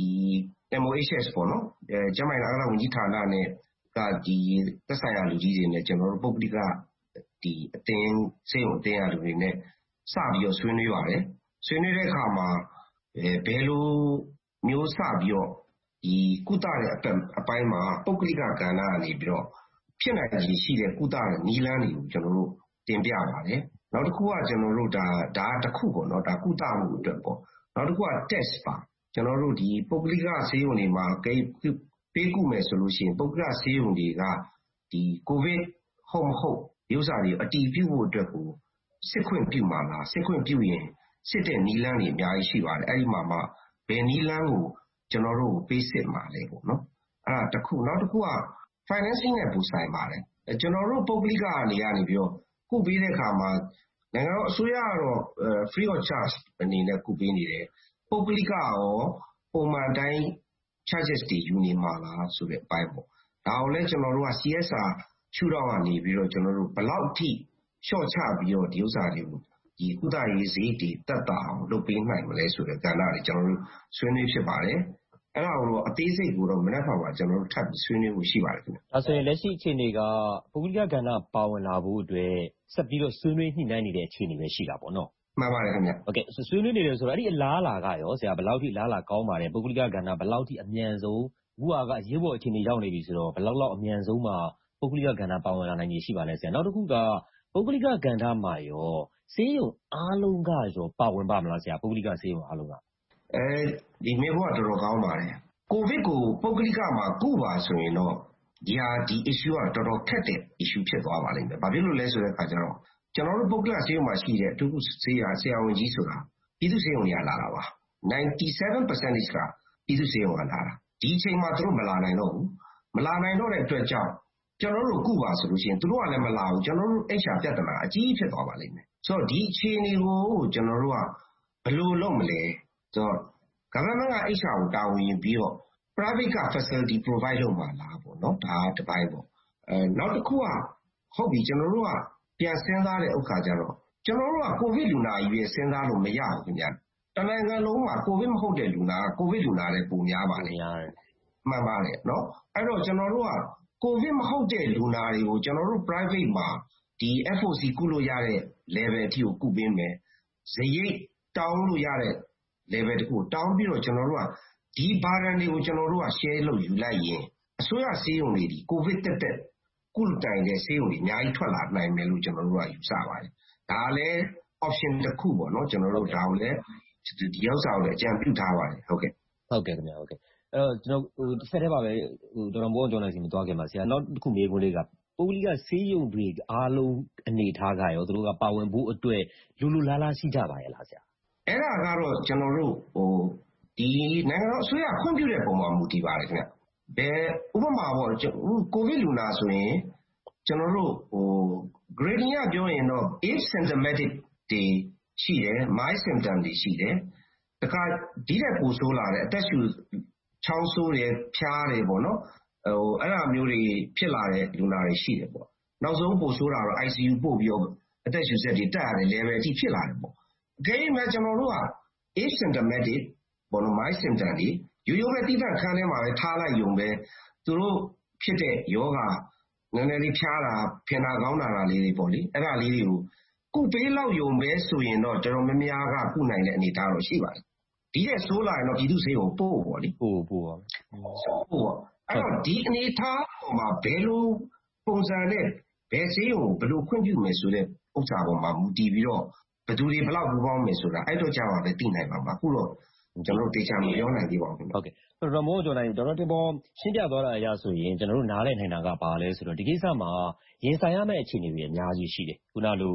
MOHS ပေါ့နော်ကျန်းမာရေးအာဏာဝန်ကြီးဌာနနဲ့ကဒီသက်ဆိုင်ရာလူကြီးတွေနဲ့ကျွန်တော်တို့ပုဂ္ဂလိကဒီအသင်းဆေးရုံအသင်းအားတွေနဲ့စပြီးတော့ဆွေးနွေးပါတယ်ဆွေးနွေးတဲ့အခါမှာဘယ်လိုမျိုးစပြီးတော့ဒီကုသတဲ့အပိုင်းမှာပုဂ္ဂလိကကဏ္ဍကနေပြီးတော့ဖြစ်နိုင်ခြေရှိတဲ့ကုသတဲ့နည်းလမ်းတွေကိုကျွန်တော်တို့တင်ပြပါတယ်နောက်တစ်ခုကကျွန်တော်တို့ဒါတစ်ခုပေါ့နော်ဒါကုသမှုအတွက်ပေါ့နောက်တစ်ခုက test ပါကျွန်တော်တို့ဒီပုဂ္ဂလိကဆေးရုံတွေမှာပေးကုမယ်ဆိုလို့ရှိရင်ပုဂ္ဂလိကဆေးရုံတွေကဒီကိုဗစ်ဟုတ်မဟုတ်ဥစ္စာတွေအတည်ပြုဖို့အတွက်ကိုစစ်ခွင့်ပြုမှာလားစစ်ခွင့်ပြုရင်စစ်တဲ့နည်းလမ်းတွေအများကြီးရှိပါတယ်အဲ့ဒီမှာမှဘယ်နည်းလမ်းကိုကျွန်တော်တို့ပေးစစ်မှာလဲပေါ့နော်အဲ့ဒါတစ်ခုနောက်တစ်ခုက financing နဲ့ပူဆိုင်ပါတယ်ကျွန်တော်တို့ပုဂ္ဂလိကကနေပြီးတော့ကုပေးတဲ့အခါမှာနိုင်ငံတော်အစိုးရကတော့ free of charge အနေနဲ့ကုပေးနေတယ်ပုဂ္ဂလိကရောပုံမှန်တိုင်း charges တွေယူနေမှာလားဆိုတဲ့အပိုင်းပေါ့ဒါကိုလည်းကျွန်တော်တို့က CSR ရှုထောင့်ကနေပြီးတော့ကျွန်တော်တို့ဘယ်လောက်အထိရှော့ချပြီးတော့ဒီဥစ္စာတွေကိုဒီကုသရေးဈေးတွေတက်တာအောင်လုပ်ပေးနိုင်မလဲဆိုတဲ့ကဏ္ဍတွေကျွန်တော်တို့ဆွေးနွေးဖြစ်ပါတယ်အဲ့ဒါကိုအသေးစိတ်ကိုတော့မနက်ဖြန်မှာကျွန်တော်တို့ထပ်ပြီးဆွေးနွေးဖို့ရှိပါတယ်ခင်ဗျဒါဆိုရင်လက်ရှိအခြေအနေကပုဂ္ဂလိကကဏ္ဍပါဝင်လာဖို့အတွက်ဆက်ပြီးတော့ဆွေးနွေးညှိနှိုင်းနေတဲ့အခြေအနေပဲရှိတာပေါ့နော်မှန်ပါတယ်ခင်ဗျဟုတ်ကဲ့ဆွေးနွေးနေတယ်ဆိုတော့အဲ့ဒီအလားအလာကရောဆရာဘယ်လောက်ထိအလားအလာကောင်းပါတယ်ပုဂ္ဂလိကကဏ္ဍဘယ်လောက်ထိအမြန်ဆုံးအခုကအရေးပေါ်အခြေအနေရောက်နေပြီဆိုတော့ဘယ်လောက်အမြန်ဆုံးမှာပုဂ္ဂလိကကဏ္ဍပါဝင်လာနိုင်ရှိပါလဲဆရာနောက်တစ်ခုကပုဂ္ဂလိကကဏ္ဍမှာရောဆေးရုံအားလုံးကရောပါဝင်ပါမလားဆရာပုဂ္ဂလိကဆေးရုံအားလုံးကဒီမျိုးကတော်တော်ကောင်းပါတယ်ကိုဗစ်ကိုပုဂ္ဂလိကမှာကုပါဆိုရင်တော့ဒီ issue ကတော်တော်ခက်တဲ့ issue ဖြစ်သွားပါလိမ့်မယ်ဘာဖြစ်လို့လဲဆိုတဲ့အခါကျတော့ကျွန်တော်တို့ပုဂ္ဂလိကဆေးရုံမှာရှိတဲ့အထူးဆေးရဆရာဝန်ကြီးဆိုတာပြည်သူ့ဆေးရုံတွေကလာတာပါ97% ကပြည်သူ့ဆေးရုံကလာတာဒီအချိန်မှာသူတို့မလာနိုင်တော့ဘူးမလာနိုင်တော့တဲ့အတွက်ကြောင့်ကျွန်တော်တို့ကုပါဆိုလို့ရှိရင်သူတို့ကလည်းမလာဘူးကျွန်တော်တို့ HR ပြဿနာအကြီးဖြစ်သွားပါလိမ့်မယ်ဆိုတော့ဒီအခြေအနေကိုကျွန်တော်တို့ကဘယ်လိုလုပ်မလဲဆိုတော့ government က HR ကိုတာဝန်ယူပြီးတော့ private က facility provide လုပ်မှာလားပေါ့နော်ဒါတစ်ပိုင်းပေါ့နောက်တစ်ခုကဟုတ်ပြီကျွန်တော်တို့ကပြန်စဉ်းစားတဲ့ဥက္ခါကျတော့ကျွန်တော်တို့ကကိုဗစ်လူနာကြီးပဲစဉ်းစားလို့မရဘူးခင်ဗျာတနိုင်ငံလုံးမှာကိုဗစ်မဟုတ်တဲ့လူနာကကိုဗစ်လူနာတွေပုံများပါလေမှန်ပါတယ်နော်အဲ့တော့ကျွန်တော်တို့ကကိုဗစ်မဟုတ်တဲ့လူနာတွေကိုကျွန်တော်တို့ private မှာဒီ FOC ကုလို့ရတဲ့ level အထိကိုကုပေးမယ်ဇရိတ်တောင်းလို့ရတဲ့ level တခုကိုတောင်းပြီးတော့ကျွန်တော်တို့ကဒီ burden တွေကိုကျွန်တော်တို့က share လုပ်ယူလိုက်ရင်အစိုးရဆေးရုံတွေဒီကိုဗစ်တက်ကုတိုင်တဲ့ဆေးရုံတွေအများကြီးထွက်လာနိုင်မယ်လို့ကျွန်တော်တို့ကယူဆပါတယ်ဒါလည်း option တစ်ခုပေါ့နော်ကျွန်တော်တို့ဒါကိုလည်းဒီဥစ္စာကိုလည်းအကြံပြုထားပါတယ်ဟုတ်ကဲ့ခင်ဗျဟုတ်ကဲ့အဲ့တော့ကျွန်တော်တစ်ဆက်တည်းပါပဲဒေါက်တာမိုးအောင်ကျော်နိုင်စီမသွားခင်ပါဆရာနောက်တစ်ခုမေးခွန်းလေးကပုဂ္ဂလိကဆေးရုံတွေအားလုံးအနေထားကရောသူတို့ကပါဝင်ဖို့အတွက်လူလားလားရှိကြပါရဲ့လားဆရာအဲ့ဒါကတော့ကျွန်တော်တို့ဒီနိုင်ငံတော်အစိုးရခွင့်ပြုတဲ့ပုံမှာမူတည်ပါတယ်ခင်ဗျဥပမာပေါ့ကိုဗစ်လူနာဆိုရင်ကျွန်တော်တို့grading ကပြောရင်တော့ asymptomatic တွေရှိတယ် mild symptom တွေရှိတယ်တခါဒီတဲ့ပိုဆိုးလာတယ်အသက်ရှူချောင်းဆိုးတယ်ဖျားတယ်ပေါ့နော်အဲ့ဒါမျိုးတွေဖြစ်လာတဲ့လူနာတွေရှိတယ်ပေါ့နောက်ဆုံးပိုဆိုးတာတော့ ICU ပို့ပြီးတော့အသက်ရှူစက်တွေတက်ရတဲ့ level အထိဖြစ်လာတယ်ပေါ့အကယ်၍ကျွန်တော်တို့က asymptomatic ဘောလုံး mild symptom တွေရိုးပဲတိကျခန်းထဲမှာပဲထားလိုက်ရုံပဲသူတို့ဖြစ်တဲ့ယောဂနည်းနည်းလေးဖျားတာဖင်တာကောင်းတာလေးတွေပေါ့လေအဲ့ဒါလေးတွေကိုကုပေးလောက်ရုံပဲဆိုရင်တော့တော်တော်များများကကုနိုင်တဲ့အနေအထားတော့ရှိပါတယ်ဒီတဲ့ဆိုးလာရင်တော့ပြည်သူ့ဆေးရုံပို့ပေါ့လေပို့ပါအဲ့တော့ဒီအနေအထားပေါ်မှာဘယ်လိုပုံစံနဲ့ဘယ်ဆေးရုံဘယ်လိုခွင့်ပြုမယ်ဆိုတဲ့ဥစ္စာပေါ်မှာမူတည်ပြီးတော့ဘယ်သူတွေဘယ်လောက်ပူပေါင်းမယ်ဆိုတာအဲ့တော့ကြာပါပဲသိနိုင်ပါမှာအခုတော့ကျွန်တော်တို့တေချာမပြောနိုင်သေးပါဘူးဟုတ်ကဲ့ဒေါက်တာမိုးကျော်နိုင်ဒေါက်တာတင်ပေါ်ရှင်းပြသွားတာအရဆိုရင်ကျွန်တော်တို့နားလည်နိုင်တာကပါလဲဆိုတော့ဒီကိစ္စမှာရင်ဆိုင်ရမယ့်အခြေအနေတွေအများကြီးရှိတယ်ခုနလို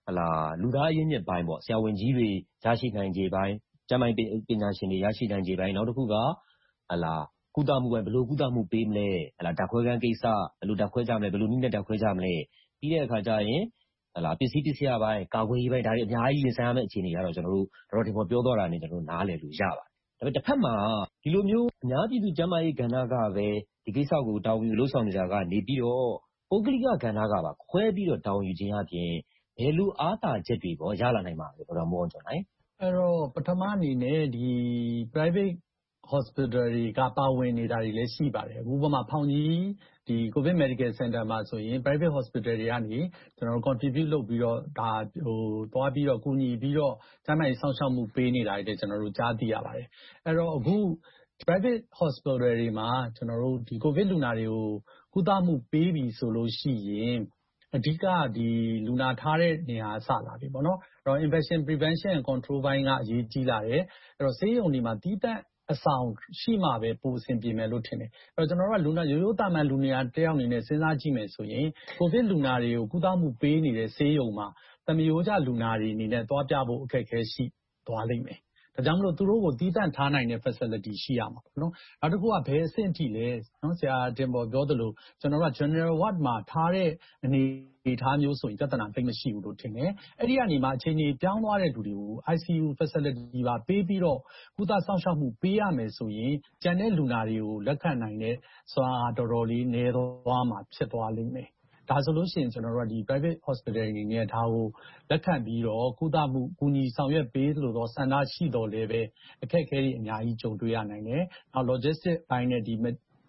လူသားအရင်းမြစ်ပိုင်းပေါ့ဆရာဝန်ကြီးတွေရရှိနိုင်ခြေပိုင်းကျန်းမာရေးပညာရှင်တွေရရှိနိုင်ခြေပိုင်းနောက်တစ်ခုကကုသမှုပိုင်းဘယ်လိုကုသမှုပေးမလဲဓာတ်ခွဲခန်းကိစ္စဘယ်လိုဓာတ်ခွဲကြမလဲဘယ်လိုနည်းနဲ့ဓာတ်ခွဲကြမလဲပြီးတဲ့အခါကျရင်ပစ္စည်းပစ္စယပိုင်းကာကွယ်ရေးပိုင်းဒါတွေအများကြီးရင်ဆိုင်ရမယ့်အခြေအနေကတော့ကျွန်တော်တို့ဒေါက်တာတင်ပေါ်ပြောသွားတာနဲ့ကျွန်တော်တို့နားလည်လို့ရပါတယ်ဒါပေမဲ့တစ်ဖက်မှာဒီလိုမျိုးအများပြည်သူကျန်းမာရေးကဏ္ဍကပဲဒီကိစ္စကိုတာဝန်ယူလှုပ်ဆောင်နေတာကနေပြီးတော့ပုဂ္ဂလိကကဏ္ဍကပါခွဲပြီးတော့တာဝန်ယူခြင်းအပြင်ဘယ်လိုအားသာချက်တွေရလာနိုင်မှာလဲဒေါက်တာမိုးအောင်ကျော်နိုင်အဲ့တော့ပထမအနေနဲ့ဒီ private hospital တွေကပါဝင်နေတာတွေလည်းရှိပါတယ်အခုဥပမာဖောင်ကြီးဒီ COVID Medical Center မှာဆိုရင် private hospital တွေကနေကျွန်တော်တို့ contribute လုပ်ပြီးတော့ဒါသွားပြီးတော့ကူညီပြီးတော့ကျန်းမာရေးစောင့်ရှောက်မှုပေးနေတာတွေကျွန်တော်တို့ကြားသိရပါတယ်အဲ့တော့အခု private hospital တွေမှာကျွန်တော်တို့ဒီ COVID လူနာတွေကိုကုသမှုပေးပြီးဆိုလို့ရှိရင်အဓိကဒီလူနာထားတဲ့နေရာစလာပြီပေါ့နော်အဲ့တော့ infection prevention and control ဘိုင်းကအရေးကြီးလာတယ်အဲ့တော့ဆေးရုံတွေမှာတီးသန့်အဆောင်ရှိမှပဲပိုအဆင်ပြေမယ်လို့ထင်တယ်အဲ့တော့ကျွန်တော်တို့ကလူနာရိုးရိုးတာမန်လူနာတယောက်အနေနဲ့စဉ်းစားကြည့်မယ်ဆိုရင်ကိုဗစ်လူနာတွေကိုကုသမှုပေးနေတဲ့ဆေးရုံမှာသမယိုးကျလူနာတွေအနေနဲ့သွားပြဖို့အခက်အခဲရှိသွားလိမ့်မယ်ဒါကြောင့်မလို့သူတို့ကိုတီးသန့်ထားနိုင်တဲ့ facility ရှိရမှာပေါ့နော်နောက်တစ်ခုကဘယ်အဆင့်ထိလဲနော်ဆရာတင်ပေါ်ပြောသလိုကျွန်တော်တို့က general ward မှာထားတဲ့အနေထားမျိုးဆိုရင်ပြဿနာသိပ်မရှိဘူးလို့ထင်တယ်အဲ့ဒီကနေမှအခြေအနေပြောင်းသွားတဲ့လူတွေကို ICU facility ပါပေးပြီးတော့ကုသဆောင်ရှောက်မှုပေးရမယ်ဆိုရင်ကျန်တဲ့လူနာတွေကိုလက်ခံနိုင်တဲ့စွမ်းအားတော်တော်လေးနည်းသွားမှာဖြစ်သွားလိမ့်မယ်ဒါဆိုလို့ရှိရင်ကျွန်တော်တို့ကဒီ private hospital တွေနဲ့ဒါကိုလက်ခံပြီးတော့ကုသမှုကူညီဆောင်ရွက်ပေးလို့တော့စံသားရှိတော်လည်းပဲအခက်အခဲတွေအများကြီးကြုံတွေ့ရနိုင်တယ်။နောက် logistic ဘိုင်းနဲ့ဒီ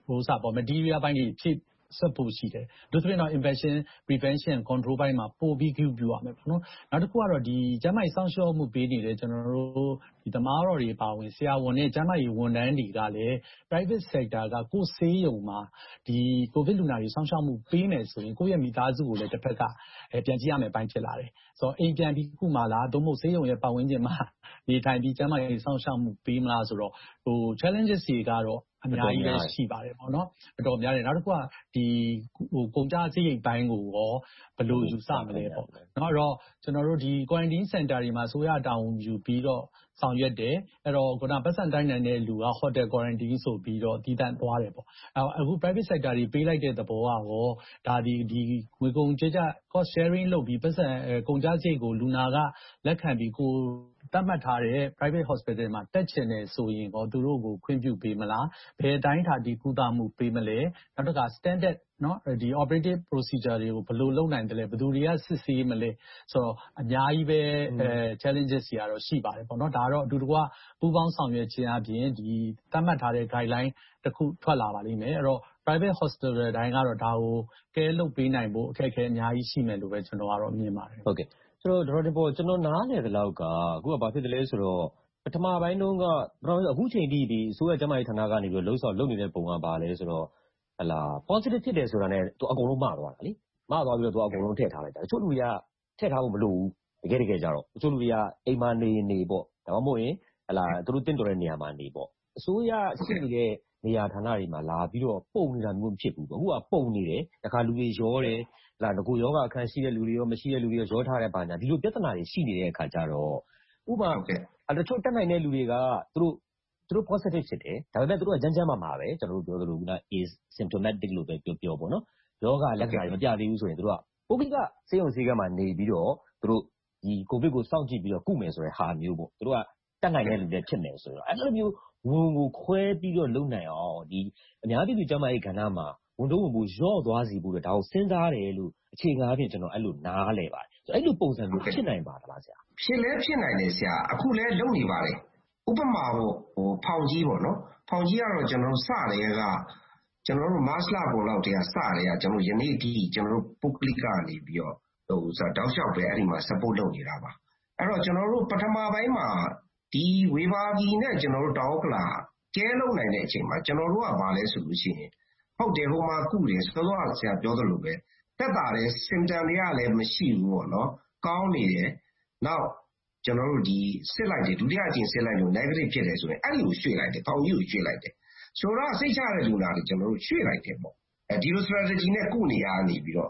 material ဘိုင်းတွေဖြည့်ဆက်ဖို့ရှိတယ်။ဒါဆိုရင်တော့ infection prevention control ဘိုင်းမှာပိုပြီးပြုရမယ်ပေါ့နော်။နောက်တစ်ခုကတော့ဒီကျန်းမာရေးစောင့်ရှောက်မှုပေးနေတဲ့ကျွန်တော်တို့ဒီသမားတော်တွေပါဝင်ဆရာဝန်နဲ့ကျန်းမာရေးဝန်ထမ်းတွေကလည်း private sector ကကိုယ်ဆေးရုံမှာဒီ covid လူနာတွေစောင့်ရှောက်မှုပေးမယ်ဆိုရင်ကိုယ့်ရဲ့မိသားစုကိုလည်းတစ်ဖက်ကပြန်ကြည့်ရမယ်ပိုင်းဖြစ်လာတယ်။ဆိုတော့အိမ်ပြန်ပြီးခုမှလားသို့မဟုတ်ဆေးရုံရဲ့ပတ်ဝန်းကျင်မှာနေထိုင်ပြီးကျန်းမာရေးစောင့်ရှောက်မှုပေးမလားဆိုတော့challenges တွေကတော့အများကြီးပဲရှိပါတယ်ပေါ့နော်အတော်များတယ်နောက်တစ်ခုကဒီကုန်ကြစရိတ်ပိုင်းကိုရောဘယ်လိုယူဆမလဲပေါ့နော်အဲ့တော့ကျွန်တော်တို့ဒီ quarantine center တွေမှာဆိုရတောင်းယူပြီးတော့ဆောင်ရွက်တယ်အဲ့တော့ခုနပတ်စံတိုင်းနိုင်တဲ့လူက hotel quarantine ဆိုပြီးတော့တည်တံ့သွားတယ်ပေါ့အခု private sector တွေပေးလိုက်တဲ့သဘောကရောဒါဒီငွေကုန်ကြေးကျ cost sharing လုပ်ပြီးပတ်စံကုန်ကြစရိတ်ကိုလူနာကလက်ခံပြီးကိုသတ်မှတ်ထားတဲ့ private hospital မှာတက်ချင်တယ်ဆိုရင်တော့သူတို့ကိုခွင့်ပြုပေးမလားဘယ်တိုင်းထားဒီကုသမှုပေးမလဲနောက်တစ်ခါ standard နော်ဒီ operative procedure တွေကိုဘယ်လိုလုပ်နိုင်တယ်လဲဘယ်သူတွေကစစ်ဆေးမလဲဆိုတော့အများကြီးပဲ challenges တွေကတော့ရှိပါတယ်ပေါ့နော်ဒါကတော့အတူတကွပူးပေါင်းဆောင်ရွက်ခြင်းအပြင်ဒီသတ်မှတ်ထားတဲ့ guideline တစ်ခုထွက်လာပါလိမ့်မယ်အဲ့တော့ private hospital တိုင်းကတော့ဒါကိုကဲလုပ်ပေးနိုင်ဖို့အခက်အခဲအများကြီးရှိမယ်လို့ပဲကျွန်တော်ကတော့မြင်ပါတယ်ဟုတ်ကဲ့ဆိုတော့ဒေါက်တာပေါ်ကျွန်တော်နားလည်သလောက်ကအခုကဘာဖြစ်တယ်လဲဆိုတော့ပထမပိုင်းတုန်းကအခုချိန်ထိဒီအစိုးရကျန်းမာရေးဌာနကနေပြီးလုပ်နေတဲ့ပုံကပါလဲဆိုတော့positive ဖြစ်တယ်ဆိုတာနဲ့သူအကုန်လုံးမှားသွားတာလေမှားသွားပြီးတော့သူအကုန်လုံးထည့်ထားလိုက်တာတချို့လူတွေကထည့်ထားဖို့မလိုဘူးတကယ်ကြတော့တချို့လူတွေကအိမ်မှာနေပေါ့ဒါမှမဟုတ်ရင်သူတို့တင့်တော်တဲ့နေရာမှာနေပေါ့အစိုးရရှိနေတဲ့နေရာဌာနတွေမှာလာပြီးတော့ပုံနေတာမျိုးမဖြစ်ဘူးပေါ့အခုကပုံနေတယ်တခါလူတွေရောတယ်ငကိုယောဂအခန်းရှိတဲ့လူတွေရောမရှိတဲ့လူတွေရောထားတဲ့ဘာညာဒီလိုပြဿနာတွေရှိနေတဲ့အခါကျတော့ဥပမာတချို့တက်နိုင်တဲ့လူတွေကသူတို့ positive ဖြစ်တယ်ဒါပေမဲ့သူတို့ကကျန်းမာပဲကျွန်တော်တို့ပြောသလိုက is symptomatic လို့ပဲပြောပေါ့နော်ယောဂလက္ခဏာတွေမပြသေးဘူးဆိုရင်သူတို့ကပုဂ္ဂိကဆေးရုံဆေးကမ်းမှာနေပြီးတော့သူတို့ဒီကိုဗစ်ကိုစောင့်ကြည့်ပြီးတော့ကုမယ်ဆိုတဲ့ဟာမျိုးပေါ့သူတို့ကတက်နိုင်တဲ့လူတွေဖြစ်မယ်ဆိုတော့အဲ့လိုမျိုးဝန်ကိုခွဲပြီးတော့လုံနိုင်အောင်ဒီအများပြည်သူကျန်းမာရေးကဏ္ဍမှာဝန်တော့ဝန်ကိုရော့သွားစီဖို့ဒါကိုစဉ်းစားတယ်လို့အခြေခံအပြင်ကျွန်တော်အဲ့လိုနားလဲပါတယ်အဲ့လိုပုံစံမျိုးဖြစ်နိုင်ပါသလားဆရာဖြစ်နိုင်တယ်ဆရာအခုလဲလုပ်နေပါတယ်ဥပမာဖောင်ကြီးပေါ့နော်ဖောင်ကြီးကတော့ကျွန်တော်တို့စတယ်ကကျွန်တော်တို့မတ်လပေါ်လောက်တည်းကစတယ်ကကျွန်တော်ယနေ့ဒီကျွန်တော်တို့ပုဂ္ဂလိကနေပြီးတော့တောက်လျှောက်ပဲအဲ့ဒီမှာ support လုပ်နေတာပါအဲ့တော့ကျွန်တော်တို့ပထမပိုင်းမှာဒီဝေဘာဂီနဲ့ကျွန်တော်တို့တောက်ခလာကျဲလုံနိုင်တဲ့အချိန်မှာကျွန်တော်တို့ကဘာလဲဆိုလို့ရှိရင်ဟုတ်တယ်ဟိုမှာကုတယ်စောစောဆရာပြောသလိုပဲတက်တာတယ် symptom တွေကလည်းမရှိဘူးပေါ့နော်ကောင်းနေတယ်နောက်ကျွန်တော်တို့ဒီစစ်လိုက်တယ်ဒုတိယအကြိမ်စစ်လိုက်လို့ negative ဖြစ်တယ်ဆိုရင်အဲ့ဒီကိုရွှေ့လိုက်တယ်ပေါင်ကြီးကိုရွှေ့လိုက်တယ်ဆိုတော့စိတ်ချတဲ့လူနာတွေကျွန်တော်တို့ရွှေ့လိုက်တယ်ပေါ့ဒီလို strategy နဲ့ကုနေရနေပြီးတော့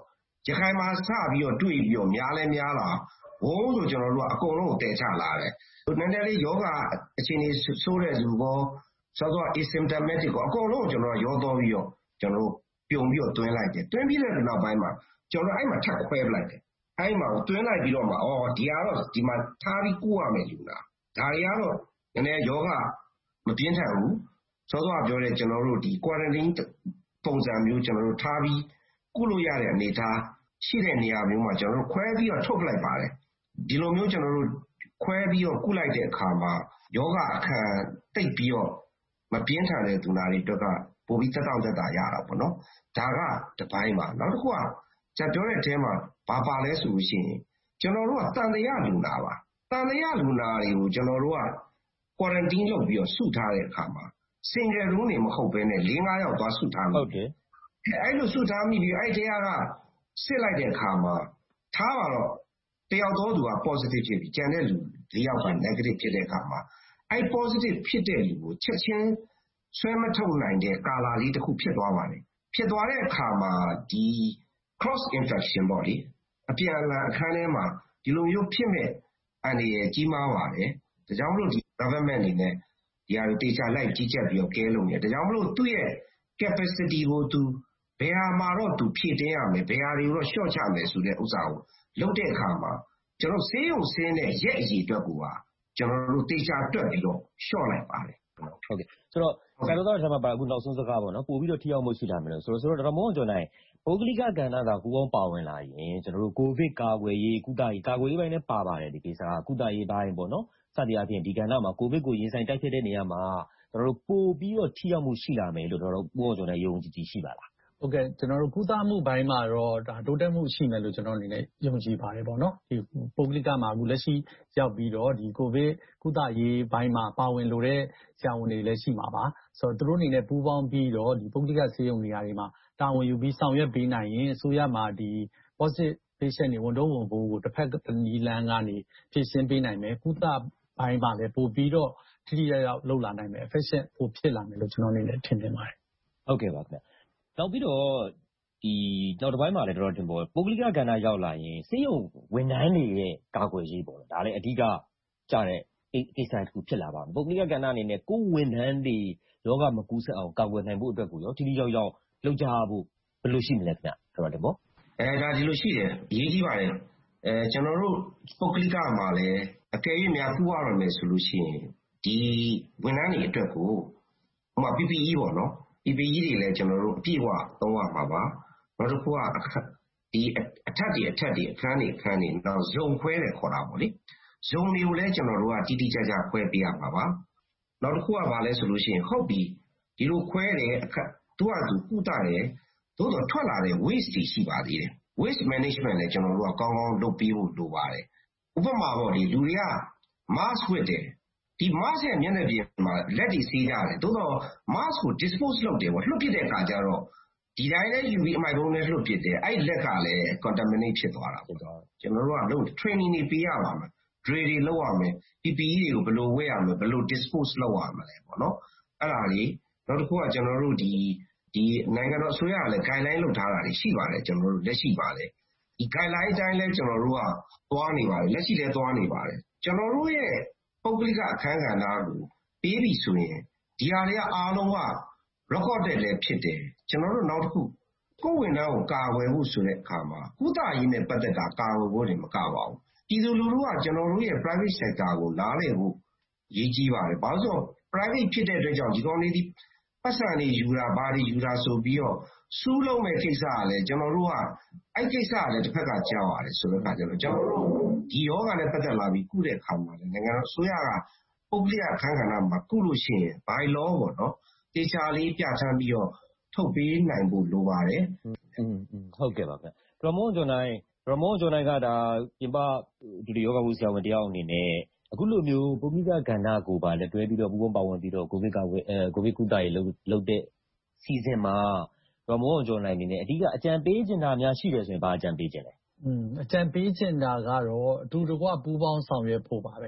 ရခိုင်မှာစပြီးတော့တွေ့ပြီးတော့များလဲများလာဝုန်းဆိုကျွန်တော်တို့ကအကုန်လုံးကိုတည်ချလာတယ်နည်းနည်းလေးယောဂအခြေအနေဆိုးတဲ့လူကောစောစော asymptomatic ကိုအကုန်လုံးကိုကျွန်တော်ရောတော့ပြီးတော့ကျွန်တော်တို့ပြုံပြီးတော့တွင်းလိုက်တယ်တွင်းပြီးတဲ့နောက်ပိုင်းမှာကျွန်တော်အဲ့မှာထပ်ခွဲပလိုက်တယ်အဲ့မှာတွင်းလိုက်ပြီးတော့မှဒီကတော့ဒီမှာထားပြီးကုရမယ်လူလားဒါတွေကတော့နည်းနည်းယောဂမပြင်းထန်ဘူးစောစောကပြောတဲ့ကျွန်တော်တို့ဒီ quarantine ပုံစံမျိုးကျွန်တော်တို့ထားပြီးကုလို့ရတဲ့အနေအထားရှိတဲ့နေရာမျိုးမှာကျွန်တော်တို့ခွဲပြီးတော့ထုတ်ပလိုက်ပါတယ်ဒီလိုမျိုးကျွန်တော်တို့ခွဲပြီးတော့ကုလိုက်တဲ့အခါမှာယောဂအခါတိတ်ပြီးတော့မပြင်းထန်တဲ့သူနာတွေအတွက်ကပိုပြီးသက်သာရတာပေါ့နော်ဒါကတစ်ပိုင်းပါနောက်တစ်ခုကကျွန်တော်ပြောတဲ့အထဲမှာဘာပါလဲဆိုလို့ရှိရင်ကျွန်တော်တို့ကတန်တရားလူနာပါတန်တရားလူနာတွေကိုကျွန်တော်တို့က quarantine လုပ်ပြီးတော့စုထားတဲ့အခါမှာ single room တွေမဟုတ်ဘဲနဲ့ 4-5 ယောက်သွားစုထားမိတယ်အဲ့လိုစုထားမိပြီးအဲ့တရားကစစ်လိုက်တဲ့အခါမှာထားပါတော့တယောက်သောသူက positive ဖြစ်ပြီးကျန်တဲ့လူ၄ယောက်က negative ဖြစ်တဲ့အခါမှာအဲ့ positive ဖြစ်တဲ့လူကိုချက်ချင်းဆွဲမထုတ်နိုင်တဲ့ကာလလေးတစ်ခုဖြစ်သွားပါတယ်ဖြစ်သွားတဲ့အခါမှာဒီ cross infection ပေါ့လေအပြန်အလှန်အခန်းထဲမှာဒီလိုမျိုးဖြစ်မဲ့အန္တရာယ်ကြီးမားပါတယ်ဒါကြောင့်မလို့ဒီ government အနေနဲ့ဒီဟာတွေတေချာလိုက်ကြီးကြပ်ပြီးတော့ကဲလို့ရတယ်ဒါကြောင့်မလို့သူ့ရဲ့ capacity ကိုသူဘယ်ဟာမှာတော့သူဖြည့်တင်းရမယ်ဘယ်ဟာတွေကိုတော့ short ချမယ်ဆိုတဲ့ဥစ္စာကိုလုပ်တဲ့အခါမှာကျွန်တော်ဆေးရုံဆင်းတဲ့ရက်အရေအတွက်ကိုပါကျွန်တော်တို့တေချာတွက်ပြီးတော့ short လိုက်ပါတယ်ဟုတ်ကဲ့ဆိုတော့ဆရာတို့ကတော့ကျွန်တော်အခုနောက်ဆုံးစကားပေါ့နော်ပို့ပြီးတော့ထိရောက်မှုရှိလာမယ်လို့ဆိုတော့တော်တော်မောင်းကျွန်တော်နိုင်ပုဂ္ဂလိကကဏ္ဍကကူပေါင်းပါဝင်လာရင်ကျွန်တော်တို့ကိုဗစ်ကာကွယ်ရေးကုသရေးကာကွယ်ရေးပိုင်းနဲ့ပါပါတယ်ဒီကိစ္စကကုသရေးပိုင်းပေါ့နော်စသည်အပြင်ဒီကဏ္ဍမှာကိုဗစ်ကိုရင်ဆိုင်တိုက်ဖြစ်တဲ့နေရာမှာကျွန်တော်တို့ပို့ပြီးတော့ထိရောက်မှုရှိလာမယ်လို့တော်တော်ပို့ကျွန်တော်ယုံကြည်ရှိပါလားဟုတ်ကဲ့ကျွန်တော်တို့ကုသမှုပိုင်းမှာတော့ဒါတိုးတက်မှုရှိမယ်လို့ကျွန်တော်အနေနဲ့ယုံကြည်ပါတယ်ပေါ့နော်ဒီပုဂ္ဂလိကမှာအခုလက်ရှိရောက်ပြီးတော့ဒီကိုဗစ်ကုသရေးပိုင်းမှာပါဝင်လို့တဲ့ဆရာဝန်တွေလည်းရှိမှာပါဆိုတော့သူတို့အနေနဲ့ပူးပေါင်းပြီးတော့ဒီပုဂ္ဂလိကဆေးရုံနေရာတွေမှာတာဝန်ယူပြီးဆောင်ရွက်ပေးနိုင်ရင်အစိုးရမှာဒီ positive patient တွေဝန်တော့ဝန်ပိုးကိုတစ်ဖက်နီလန်းကနေဖြည့်ရှင်းပေးနိုင်မယ်ကုသပိုင်းမှာလည်းပို့ပြီးတော့ထိထိရောက်လောက်လာနိုင်မယ် efficient ပိုဖြစ်လာမယ်လို့ကျွန်တော်အနေနဲ့ထင်ပါတယ်ဟုတ်ကဲ့ပါခင်ဗျနောက်ပြီးတော့ဒီနောက်တစ်ပိုင်းမှာလည်းတော်တော်တင်ပေါ်ပုဂ္ဂလိကကဏ္ဍရောက်လာရင်စေယုံဝန်ထမ်းတွေရဲ့ကာကွယ်ရေးပေါ့ဒါလည်းအဓိကကြတဲ့ကိစ္စတစ်ခုဖြစ်လာပါမယ်ပုဂ္ဂလိကကဏ္ဍအနေနဲ့ကိုယ်ဝန်ထမ်းတွေယောဂမကူးစက်အောင်ကာကွယ်နိုင်ဖို့အတွက်ကိုရောထိထိရောက်ရောက်လုပ်ကြဖို့ဘယ်လိုရှိမလဲခင်ဗျတော်တော်တင်ပေါ်ဒါဒီလိုရှိတယ်အရေးကြီးပါတယ်ကျွန်တော်တို့ပုဂ္ဂလိကမှာလည်းအကယ်၍များကူးရရမယ်ဆိုလို့ရှိရင်ဒီဝန်ထမ်းတွေအတွက်ကိုဟိုမှာ PPE ပေါ့နော်PPE တွေလည်းကျွန်တော်တို့အပြည့်အဝသုံးရမှာပါနောက်တစ်ခုကဒီအထက်တွေအခန်းတွေနောက်ဇုံခွဲတယ်ခေါ်တာပေါ့လေဇုံတွေကိုလည်းကျွန်တော်တို့ကတိတိကျကျခွဲပေးရမှာပါနောက်တစ်ခုကဘာလဲဆိုလို့ရှိရင်ဟုတ်ပြီဒီလိုခွဲတယ်သူကသူကုသတယ်သို့တော့ထွက်လာတဲ့ waste တွေရှိပါသေးတယ် waste management လည်းကျွန်တော်တို့ကကောင်းကောင်းလုပ်ပေးဖို့လိုပါတယ်ဥပမာပေါ့ဒီလူတွေက mask ဝတ်တယ်ဒီ mask ရဲ့မျက်နှာပြင်မှာလက်တွေဆေးရတယ်သို့တော့ mask ကို dispose လုပ်တယ်ပေါ့လွှတ်ပစ်တဲ့အခါကျတော့ဒီတိုင်းလည်းယူပြီးအမိုက်ပုံးနဲ့လွှတ်ပစ်တယ်အဲ့လက်ကလည်း contaminate ဖြစ်သွားတာပေါ့ကျွန်တော်တို့ကလုပ် training တွေပေးရပါမယ် drill တွေလုပ်ရမယ် PPE တွေကိုဘယ်လိုဝတ်ရမလဲဘယ်လို dispose လုပ်ရမလဲပေါ့နော်အဲ့ဒါလေးနောက်တစ်ခုကကျွန်တော်တို့ဒီနိုင်ငံတော်အစိုးရကလည်း guideline လုပ်ထားတာတွေရှိပါတယ်ကျွန်တော်တို့လက်ရှိပါတယ်ဒီ guideline အတိုင်းလည်းကျွန်တော်တို့ကသွားနေပါတယ်လက်ရှိလည်းသွားနေပါတယ်ကျွန်တော်တို့ရဲ့ပုဂ္ဂလိကအခန်းကဏ္ဍကိုပေးပြီဆိုရင်ဒီဟာတွေကအားလုံးက recorded လည်းဖြစ်တယ်ကျွန်တော်တို့နောက်တစ်ခုကိုယ်ဝန်ထမ်းကိုကာကွယ်ဖို့ဆိုတဲ့အခါမှာကုသရေးနဲ့ပတ်သက်တာကာကွယ်ဖို့တွေမကပါဘူးပြည်သူလူထုကကျွန်တော်တို့ရဲ့ private sector ကိုနားလည်ဖို့ရည်ကြီးပါတယ်ဘာလို့ဆို private ဖြစ်တဲ့အတွက်ကြောင့်ဒီကောင်လေးဒီပတ်စံတွေယူတာဘာတွေယူတာဆိုပြီးတော့စူးလုံးမဲ့ကိစ္စကလည်းကျွန်တော်တို့ကအဲ့ကိစ္စကလည်းတစ်ဖက်ကကြောက်ရတယ်ဆိုတော့ကျွန်တော်တို့ဒီယောဂနဲ့ပတ်သက်လာပြီးကုတဲ့အခါမှာလည်းနိုင်ငံတော်အစိုးရကပုဂ္ဂလိကအခန်းကဏ္ဍမှာကုလို့ရှိရင် by law ပေါ့နော်တေချာလေးပြဋ္ဌာန်းပြီးတော့ထုတ်ပေးနိုင်ဖို့လိုပါတယ်ဟုတ်ကဲ့ပါဗျပရမောကျော်နိုင်ကဒါပြင်ပဒီလိုယောဂဝဆရာဝန်တယောက်အနေနဲ့အခုလိုမျိုးပုဂ္ဂလိကကဏ္ဍကိုပါလက်တွဲပြီးတော့ပူးပေါင်းပါဝင်ပြီးတော့ကိုဗစ်ကုသရေးလုပ်တဲ့စီစဉ်မှာပရမောကျော်နိုင်အနေနဲ့အဓိကအကြံပေးချင်တာများရှိတယ်ဆိုရင်ဘာအကြံပေးချင်လဲအကြံပေးချင်တာကတော့အတူတကွပူးပေါင်းဆောင်ရွက်ဖို့ပါပဲ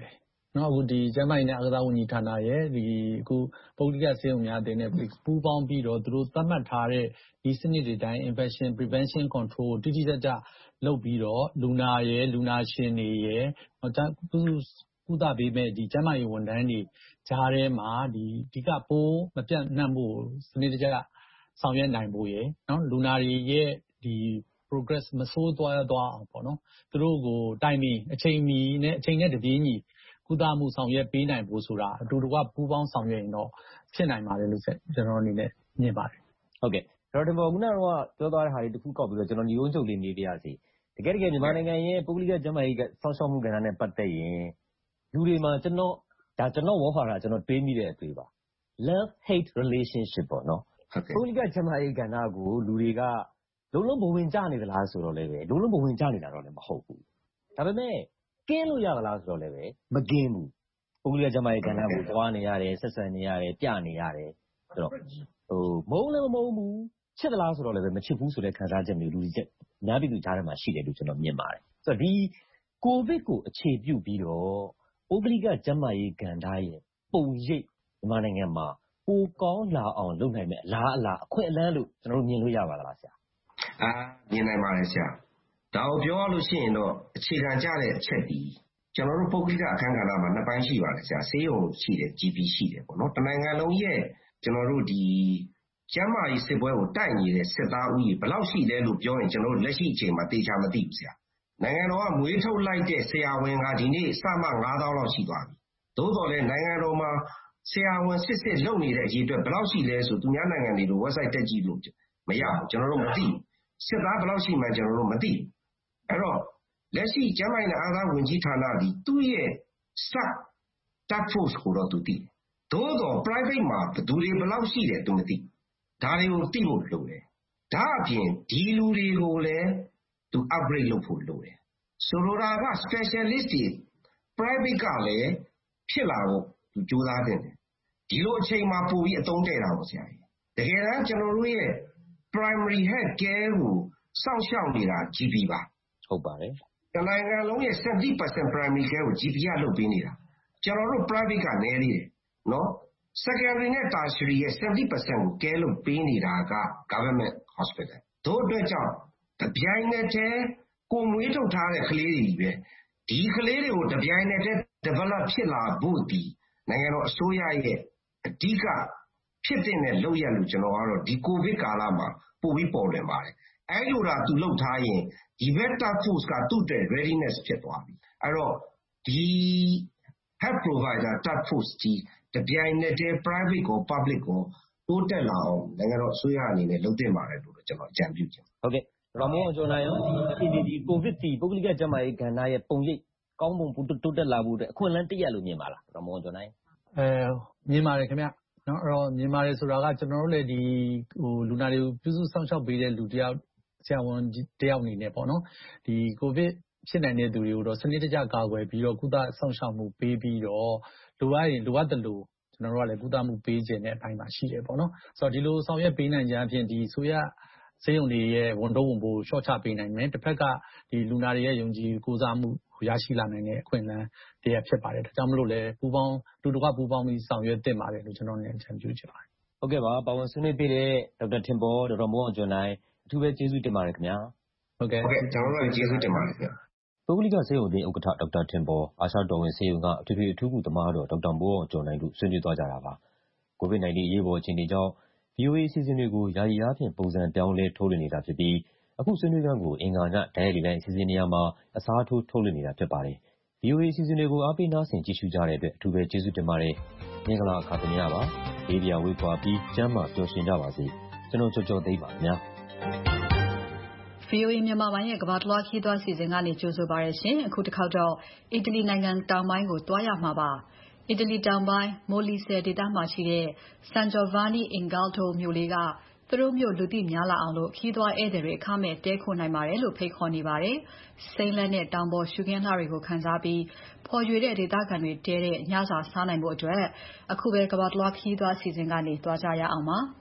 အခုကျန်းမာရေးနဲ့အားကစားဝန်ကြီးဌာနရဲ့အခုပုဂ္ဂလိကဆေးရုံများအသင်းနဲ့ပူးပေါင်းပြီးတော့သူတို့သတ်မှတ်ထားတဲ့ဒီစနစ်တွေတိုင်း infection prevention control တိတိကျကျလုပ်ပြီးတော့လူနာရှင်တွေရယ်ကုသပေးမဲ့ကျန်းမာရေးဝန်ထမ်းတွေကြားထဲမှာဒီကပိုးမပြန့်နှံ့ဖို့စနစ်တကျဆောင်ရွက်နိုင်ဖို့ရယ်လူနာတွေရဲ့progress မဆိုးသွားအောင်ပေါ့နော်သူတို့ကိုတိုင်ပင်အချိန်နဲ့တပြေးညီကုသမှုဆောင်ရွက်ပေးနိုင်ဖို့ဆိုတာအတူတကွပူးပေါင်းဆောင်ရွက်ရင်တော့ဖြစ်နိုင်ပါတယ်လို့ကျွန်တော်အနေနဲ့မြင်ပါတယ်ဟုတ်ကဲ့ဒေါက်တာဘောခုနကပြောသွားတဲ့ဟာတွေတစ်ခုကောက်ပြီးတော့ကျွန်တော်ညီုံချုပ်လေးနေပြရစီတကယ်မြန်မာနိုင်ငံရဲ့ပုဂ္ဂလိကကျန်းမာရေးစောင့်ရှောက်မှုကဏ္ဍနဲ့ပတ်သက်ရင်လူတွေမှာကျွန်တော်ဝေါ်ဟာတာကျွန်တော်တွေးမိတဲ့အတွေ့ပါ love hate relationship ပေါ့နော်ပုဂ္ဂလိကကျန်းမာရေးကဏ္ဍကိုလူတွေကလုံးဘဝင်ကြနေသလားဆိုတော့လည်းပဲလုံးဘဝင်ကြနေတာတော့လည်းမဟုတ်ဘူးဒါပေမဲ့ကင်းလို့ရသလားဆိုတော့လည်းပဲမကင်းဘူးပုဂ္ဂလိကကျန်းမာရေးကဏ္ဍကိုသွားနေရတယ်ဆက်ဆံနေရတယ်ပြနေရတယ်ဆိုတော့မုန်းလည်းမမုန်းဘူးချစ်သလားဆိုတော့လည်းပဲမချစ်ဘူးဆိုတဲ့ခံစားချက်မျိုးလူတွေအများပြည်သူကြားထဲမှာရှိတယ်လို့ကျွန်တော်မြင်ပါတယ်ဆိုတော့ဒီကိုဗစ်ကိုအခြေပြုပြီးတော့ပုဂ္ဂလိကကျန်းမာရေးကဏ္ဍရဲ့ပုံရိပ်မြန်မာနိုင်ငံမှာပိုကောင်းလာအောင်လုပ်နိုင်မယ့်အလားအလာအခွင့်အလမ်းလို့ကျွန်တော်တို့မြင်လို့ရပါသလားဆရာမြင်နိုင်ပါတယ်ဆရာဒါကိုပြောရလို့ရှိရင်တော့အခြေခံကြတဲ့အချက်ဒီကျွန်တော်တို့ပုဂ္ဂလိကအခန်းကဏ္ဍမှာနှစ်ပိုင်းရှိပါတယ်ဆရာဆေးရုံရှိတယ် GP ရှိတယ်ပေါ့နော်တနိုင်ငံလုံးရဲ့ကျွန်တော်တို့ဒီကျန်းမာရေးစစ်ပွဲကိုတိုက်နေတဲ့စစ်သားဦးရေဘယ်လောက်ရှိလဲလို့ပြောရင်ကျွန်တော်တို့လက်ရှိအချိန်မှာတေချာမသိဘူးဆရာနိုင်ငံတော်ကမွေးထုတ်လိုက်တဲ့ဆရာဝန်ကဒီနေ့စမှ9000လောက်ရှိသွားပြီသို့တော်လည်းနိုင်ငံတော်မှာဆရာဝန်စစ်လုပ်နေတဲ့အရေးအတွက်ဘယ်လောက်ရှိလဲဆိုသူများနိုင်ငံတွေလို website တက်ကြည့်လို့မရဘူးကျွန်တော်တို့မသိစစ်သားဘယ်လောက်ရှိမှကျွန်တော်တို့မသိအဲ့တော့လက်ရှိကျန်းမာရေးနဲ့အားကစားဝန်ကြီးဌာနဒီသူ့ရဲ့ task force ကိုတော့သူသိတယ်သို့တော့ private မှာဘယ်သူတွေဘယ်လောက်ရှိတယ်သူမသိဒါတွေကိုသိဖို့လိုတယ်ဒါအပြင်ဒီလူတွေကိုလည်းသူ upgrade လုပ်ဖို့လိုတယ်ဆိုလိုတာက specialist တွေ private ကလည်းဖြစ်လာဖို့သူကြိုးစားတယ်ဒီလိုအချိန်မှာပို့ပြီးအသုံးတည့်တာပေါ့ဆရာကြီးတကယ်တမ်းကျွန်တော်တို့ရဲ့ primary health care ကိုစောင့်ရှောက်နေတာ GP ပါဟုတ်ပါတယ်တနိုင်ငံလုံးရဲ့ 70% primary care ကို GP ကလုပ်ပေးနေတာကျွန်တော်တို့ private ကနည်းသေးတယ်နော် secondary နဲ့ tertiary ရဲ့ 70% ကို care လုပ်ပေးနေတာက government hospital တို့အတွက်ကြောင့်တပြိုင်နက်တည်းကိုမွေးထုတ်ထားတဲ့ကလေးတွေပဲဒီကလေးတွေကိုတပြိုင်နက်တည်း develop ဖြစ်လာဖို့ဒီနိုင်ငံတော်အစိုးရရဲ့အဓိကဖြစ်တဲ့လုပ်ရလို့ကျွန်တော်ကတော့ဒီကိုဗစ်ကာလမှာပို့ပြီးပေါ်လွင်ပါတယ်အဲ့လိုဒါသူလုပ်ထားရင်ဒီဘက် task force ကသူ့တဲ့ readiness ဖြစ်သွားပြီအဲ့တော့ဒီ health provider task force ဒီတပြိုင်နက်တည်း private ကို public ကိုတိုးတက်လာအောင်နိုင်ငံတော်အစိုးရအနေနဲ့လုပ်သင့်ပါတယ်လို့ကျွန်တော်အကြံပြုချင်ဟုတ်ကဲ့ရောမောကျော်နိုင်ရောဒီကိုဗစ်ဒီပုဂ္ဂလိကကျန်းမာရေးကဏ္ဍရဲ့ပုံရိပ်ကောင်းပုံတိုးတက်လာဖို့အတွက်အခွင့်အလမ်းတရက်လို့မြင်ပါလားရောမောကျော်နိုင်မြင်ပါတယ်ခင်ဗျနော်အဲ့တော့မြင်ပါတယ်ဆိုတာကကျွန်တော်တို့လည်းဒီလူနာတွေကိုပြုစုစောင့်ရှောက်ပေးတဲ့လူတယောက်ဆရာဝန်တယောက်အနေနဲ့ပေါ့နော်ဒီကိုဗစ်ဖြစ်နိုင်တဲ့သူတွေကိုတော့စနစ်တကျကာကွယ်ပြီးတော့ကုသစောင့်ရှောက်မှုပေးပြီးတော့လိုအပ်ရင်လိုအပ်တယ်လို့ကျွန်တော်တို့ကလည်းကုသမှုပေးခြင်းတဲ့အပိုင်းမှာရှိတယ်ပေါ့နော်ဆိုတော့ဒီလိုဆောင်ရွက်ပေးနိုင်ကြအဖြစ်ဒီဆိုရဆေးရုံတွေရဲ့ဝန်တော့ဝန်ပိုးရှော့ချပေးနိုင်မယ်တစ်ဖက်ကဒီလူနာတွေရဲ့ယုံကြည်ကိုးစားမှုရရှိလာနိုင်တဲ့အခွင့်အလမ်းတရားဖြစ်ပါတယ်ဒါကြောင့်မလို့လဲပူပေါင်းတူတကွပူပေါင်းပြီးဆောင်ရွက်သင့်ပါတယ်လို့ကျွန်တော်လည်းအကြံပြုချင်ပါတယ်ဟုတ်ကဲ့ပါပါဝင်ဆွေးနွေးပေးတဲ့ဒေါက်တာထင်ပေါ်ဒေါက်တာမိုးအောင်ကျော်နိုင်အထူးပဲကျေးဇူးတင်ပါတယ်ခင်ဗျာဟုတ်ကဲ့ကျွန်တော်တို့ကျေးဇူးတင်ပါတယ်ခင်ဗျာပုဂ္ဂလိကဆေးရုံအသင်းဥက္ကဋ္ဌဒေါက်တာထင်ပေါ်အာရှတော်ဝင်ဆေးရုံကအထူးကုသမားတော်ဒေါက်တာမိုးအောင်ကျော်နိုင်တို့ဆွေးနွေးသွားကြတာပါကိုဗစ် -19 အရေးပေါ်အခြေအနေကြောင့် VOA အစီအစဉ်တွေကိုယာယီအားဖြင့်ပုံစံပြောင်းလဲထုတ်လွှင့်နေတာဖြစ်ပြီးအခုဆွေးနွေးခန်းကိုအင်္ဂါညတိုင်းရီတိုင်းအစီအစဉ်နေရာမှာအစားထိုးထုတ်လွှင့်နေတာဖြစ်ပါတယ် VOA အစီအစဉ်တွေကိုအားပေးနားဆင်ကြည့်ရှုကြတဲ့အတွက်အထူးပဲကျေးဇူးတင်ပါတယ်မင်္ဂလာအခါသမယပါဘေးပြဝေးကွာပြီးကျမ်းမာပျော်ရွှင်ကြပါစေကျွန်တော်ကြော်သိမ်းပါခင်ဗျာ VOA မြန်မာပိုင်းရဲ့ကမ္ဘာတလွှားခီးသွွားစီစဉ်ကနေကြိုဆိုပါရရှင်အခုတစ်ခေါက်တော့အီတလီနိုင်ငံတောင်ပိုင်းကိုတွားရမှာပါအီတလီတောင်ပိုင်းမိုလီဆယ်ဒေသမှာရှိတဲ့ San Giovanni in Galdo မြို့လေးကသူတို့မြို့လူသိများလာအောင်လို့ခီးသွွားဧည့်သည်တွေအခမဲ့တဲခိုနိုင်ပါတယ်လို့ဖိတ်ခေါ်နေပါတယ်စိမ်းလက်နဲ့တောင်ပေါ်ရှုခင်းလှတွေကိုခန်းစားပြီးဖော်ရွေတဲ့ဒေသခံတွေတဲတဲ့ညစာစားနိုင်ဖို့အတွက်အခုပဲကမ္ဘာတလွှားခီးသွွားစီစဉ်ကနေတွားကြရအောင်ပါ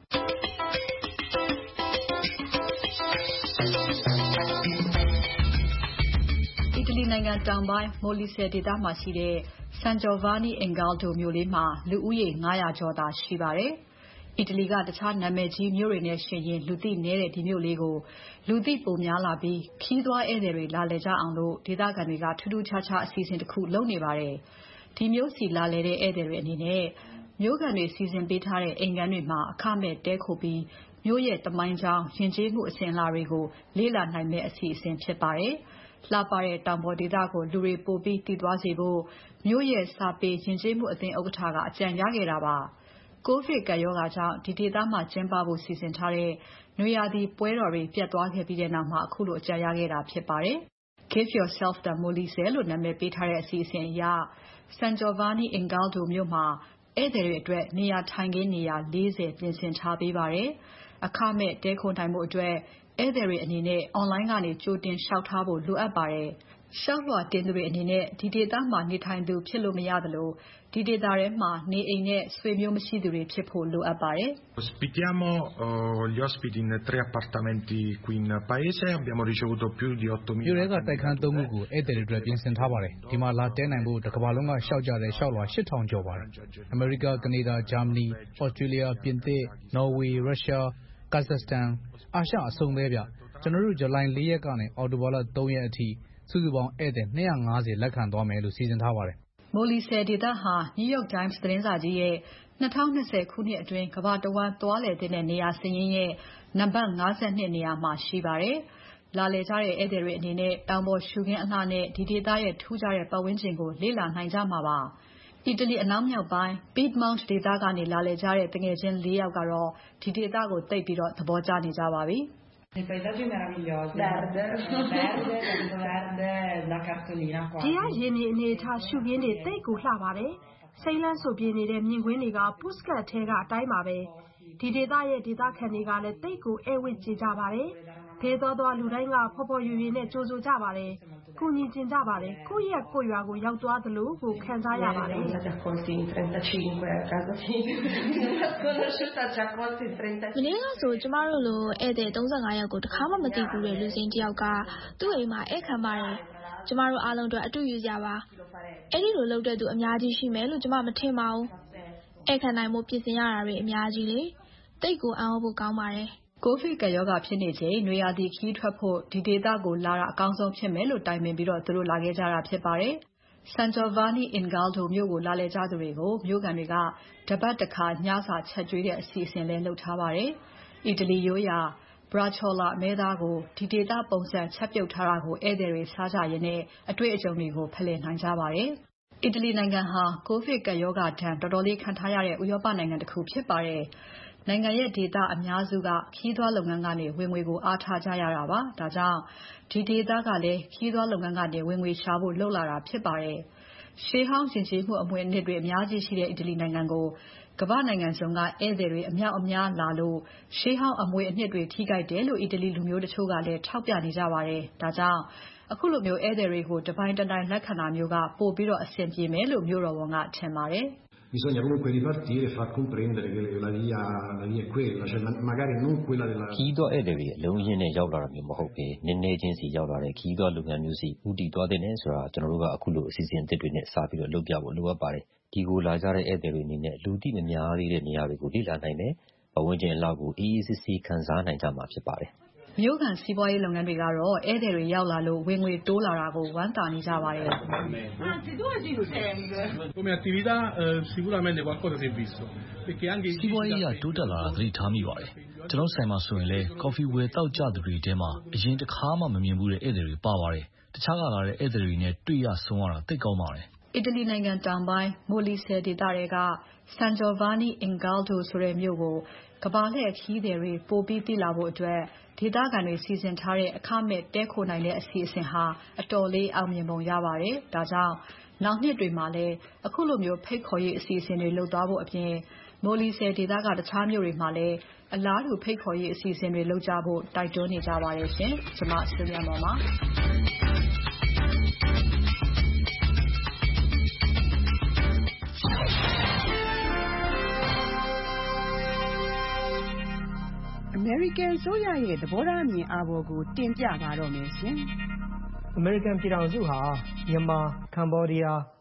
နိုင်ငံတောင်ပိုင်းမိုလီဆယ်ဒေသမှာရှိတဲ့ San Giovanni in Galdo မြို့လေးမှာလူဦးရေ900ကျော်သာရှိပါတယ်။အီတလီကတခြားနာမည်ကြီးမြို့တွေနဲ့ယှဉ်ရင်လူသိနည်းတဲ့ဒီမြို့လေးကိုလူသိပိုများလာပြီးခရီးသွားဧည့်သည်တွေလာလည်ကြအောင်လို့ဒေသခံတွေကထူးထူးခြားခြားအစီအစဉ်တစ်ခုလုပ်နေပါတယ်။ဒီမြို့စီလာလည်တဲ့ဧည့်သည်တွေအနေနဲ့မြို့ခံတွေစီစဉ်ပေးထားတဲ့အိမ်ခန်းတွေမှာအခမဲ့တည်းခိုပြီးမြို့ရဲ့သမိုင်းကြောင်းယဉ်ကျေးမှုအစဉ်အလာတွေကိုလေ့လာနိုင်မယ့်အစီအစဉ်ဖြစ်ပါတယ်။လှပတဲ့တောင်ပေါ်ဒေသကိုလူတွေပိုပြီးတည်သွားစေဖို့မြို့ရဲ့စာပေယဉ်ကျေးမှုအသင်းဥက္ကဋ္ဌကအကြံရခဲ့တာပါ။ ကိုဗစ်ကပ်ရောဂါကြောင့်ဒီဒေသမှာကျင်းပဖို့စီစဉ်ထားတဲ့နွေရာသီပွဲတော်တွေပြတ်သွားခဲ့ပြီးတဲ့နောက်မှာအခုလိုအကြံရခဲ့တာဖြစ်ပါတယ်။ Give Yourself the Molise လို့နာမည်ပေးထားတဲ့အစီအစဉ်အရ San Giovanni in Galdo မြို့မှာဧည့်သည်တွေအတွက်နေရာထိုင်ခင်းနေရာ40ပြင်ဆင်ထားပေးပါတယ်။အခမဲ့တည်းခိုနိုင်ဖို့အတွက်ဧည့်သည်တွေအနေနဲ့ online ကနေကြိုတင်လျှောက်ထားဖို့လိုအပ်ပါတယ်။လျှောက်လွှာတင်သူတွေအနေနဲ့ဒီဒေသမှာနေထိုင်သူဖြစ်လို့မရသလိုဒီဒေသထဲမှာနေအိမ်နဲ့ဆွေမျိုးမရှိသူတွေဖြစ်ဖို့လိုအပ်ပါတယ်။ Ospitiamo gli ospiti in 3 appartamenti qui in paese, abbiamo ricevuto più di 8,000. မြို့ထဲကတိုက်ခန်း3ခုကိုဧည့်သည်တွေအတွက်ပြင်ဆင်ထားပါတယ်။ဒီမှာလာတည်းနိုင်ဖို့တစ်ကမ္ဘာလုံးကလျှောက်ကြတဲ့လျှောက်လွှာ 8,000 ကျော်ပါတယ်။အမေရိက၊ကနေဒါ၊ဂျာမနီ၊ဩစတြေးလျ၊ပြင်သစ်၊နော်ဝေ၊ရုရှား၊ကာဇက်စတန်အာရှအစုံပဲဗျ။ကျွန်တော်တို့ဇူလိုင် 4 ရက်ကနေအောက်တိုဘာလ 3 ရက်အထိစုစုပေါင်းဧည့်သည်250လက်ခံသွားမယ်လို့စီစဉ်ထားပါတယ်။ Molise ဒေသဟာ New York Times သတင်းစာကြီးရဲ့2020ခုနှစ်အတွင်းကမ္ဘာတဝန်းသွားလည်သင့်တဲ့နေရာစာရင်းရဲ့နံပါတ် 52 နေရာမှာရှိပါတယ်။လာလည်ကြတဲ့ဧည့်သည်တွေအနေနဲ့တောင်ပေါ်ရှုခင်းအလှနဲ့ဒီဒေသရဲ့ထူးခြားတဲ့ပတ်ဝန်းကျင်ကိုလေ့လာနိုင်ကြမှာပါ။အီတလီအနောက်မြောက်ပိုင်း Piedmont ဒေသကနေလာလည်ကြတဲ့တငယ်ချင်း 4 ယောက်ကတော့ဒီဒေသကိုသိပ်ပြီးသဘောကျနေကြပါပြီ။ Di a ရေမြေအနေအထားရှုခင်းတွေသိပ်ကိုလှပါတယ်။စိမ်းလန်းစိုပြေနေတဲ့မြင်ကွင်းတွေက Pushkat ထဲကအတိုင်းပါပဲ။ဒီဒေသရဲ့ဒေသခံတွေကလည်းသိပ်ကိုဧည့်ဝတ်ကျေကြပါတယ်။ဘယ်သွားလူတိုင်းကဖော်ဖော်ရွှင်ရွှင်နဲ့ကြိုဆိုကြပါတယ်။ကူညီချင်ကြပါတယ်။ကိုယ့်ရပ်ကိုယ့်ရွာကိုရောက်သွားသလိုကိုခံစားရပါတယ်။မနေ့ကဆိုကျမတို့လိုဧည့်သည်35ယောက်ကိုတစ်ခါမှမသိဘူးတဲ့လူစိမ်းတစ်ယောက်ကသူ့အိမ်မှာဧည့်ခံပါတယ်။ကျမတို့အားလုံးအတွက်အတူယူကြပါ။အဲ့ဒီလိုလုပ်တဲ့သူအများကြီးရှိမယ်လို့ကျမမထင်ပါဘူး။ဧည့်ခံနိုင်မှုပြင်ဆင်ရတာတွေအများကြီးလေ။သိပ်ကိုအံ့ဩဖို့ကောင်းပါတယ်။ကိုဗစ်ကပ်ရောဂါဖြစ်နေချိန်နွေရာသီခရီးထွက်ဖို့ဒီဒေသကိုလာတာအကောင်းဆုံးဖြစ်မယ်လို့တိုင်ပင်ပြီးသူတို့လာခဲ့ကြတာဖြစ်ပါတယ်။ San Giovanni in Galdo မြို့ကိုလာလည်ကြသူတွေကိုမြို့ခံတွေကတပတ်တစ်ခါညစာချက်ကျွေးတဲ့အစီအစဉ်လည်းလုပ်ထားပါတယ်။အီတလီရိုးရာ Braciuola အမဲသားကိုဒီဒေသပုံစံချက်ပြုတ်ထားတာကိုဧည့်သည်တွေစားကြရင်းနဲ့အတွေ့အကြုံတွေကိုဖလှယ်နိုင်ကြပါတယ်။အီတလီနိုင်ငံဟာကိုဗစ်ကပ်ရောဂါဒဏ်တော်တော်လေးခံထားရတဲ့ဥရောပနိုင်ငံတစ်ခုဖြစ်ပါတယ်။နိုင်ငံရဲ့ဒေသအများစုကခရီးသွားလုပ်ငန်းကနေဝင်ငွေကိုအားထားကြရတာပါ။ဒါကြောင့်ဒီဒေသကလည်းခရီးသွားလုပ်ငန်းကနေဝင်ငွေရှာဖို့လုပ်လာတာဖြစ်ပါတယ်။ရှေးဟောင်းယဉ်ကျေးမှုအမွေအနှစ်တွေအများကြီးရှိတဲ့အီတလီနိုင်ငံကိုကမ္ဘာနိုင်ငံစုံကဧည့်သည်တွေအမြောက်အများလာလို့ရှေးဟောင်းအမွေအနှစ်တွေထိခိုက်တယ်လို့အီတလီလူမျိုးတချို့ကလည်းထောက်ပြနေကြပါတယ်။ဒါကြောင့်အခုလိုမျိုးဧည့်သည်တွေကိုတပိုင်းတနိုင်လက်ခံတာမျိုးကပိုပြီးအဆင်ပြေမယ်လို့မြို့တော်ဝန်ကထင်ပါတယ်။ Bisogna comunque ripartire e far comprendere che la via è quella, cioè magari non quella della ခီးသွားဧည့်သည်တွေအလုံးရင်းနဲ့ရောက်လာတာမျိုးမဟုတ်ဘဲနည်းနည်းချင်းစီရောက်လာတဲ့ခီးသွားလုပ်ငန်းမျိုးစီဦးတည်သွားတဲ့နဲ့ဆိုတာကျွန်တော်တို့ကအခုလိုအစီအစဉ်အသစ်တွေနဲ့စပြီးလုပ်ပြဖို့လိုအပ်ပါတယ်ဒီကိုလာကြတဲ့ဧည့်သည်တွေအနေနဲ့လူသိမများသေးတဲ့နေရာတွေကိုလေ့လာနိုင်မယ်ပတ်ဝန်းကျင်အလောက်ကိုအေးအေးဆေးဆေးခံစားနိုင်ကြမှာဖြစ်ပါတယ်မြို့ခံစီးပွားရေးလုပ်ငန်းတွေကတော့ဧည့်သည်တွေရောက်လာလို့ဝင်ငွေတိုးလာတာကိုဝမ်းသာနေကြပါတယ်။ Come attività sicuramente qualcosa si è visto perché anche စီးပွားရေးတိုးတက်လာတာသတိထားမိပါတယ်။ကျွန်တော်ဆိုင်မှာဆိုရင်လည်း coffee ဝယ်တောက်ကြသူတွေထဲမှာအရင်တစ်ခါမှမမြင်ဘူးတဲ့ဧည့်သည်တွေပါပါတယ်။တခြားကလာတဲ့ဧည့်သည်တွေနဲ့တွေ့ရဆုံးရတာသိကောင်းပါတယ်။အီတလီနိုင်ငံတောင်ပိုင်း Molise ဒေသတွေက San Giovanni in Galdo ဆိုတဲ့မြို့ကိုကမ္ဘာလှည့်ခရီးသည်တွေပိုပြီးသိလာဖို့အတွက်ဒေသခံတွေစီစဉ်ထားတဲ့အခမဲ့တည်းခိုနိုင်တဲ့အစီအစဉ်ဟာအတော်လေးအောင်မြင်ပုံရပါတယ်။ဒါကြောင့်နောက်နှစ်တွေမှာလည်းအခုလိုမျိုးဖိတ်ခေါ်ရေးအစီအစဉ်တွေလုပ်သွားဖို့အပြင် Molise ဒေသကတခြားမြို့တွေမှာလည်းအလားတူဖိတ်ခေါ်ရေးအစီအစဉ်တွေလုပ်ကြဖို့တိုက်တွန်းနေကြပါတယ်ရှင်။ကျွန်မဆွေးမြတ်မော်ပါအမေရိကန်အစိုးရရဲ့သဘောထားအမြင်အာဘော်ကိုတင်ပြပါတော့မယ်ရှင်။အမေရိကန်ပြည်ထောင်စုဟာမြန်မာ၊ကမ္ဘောဒီးယား၊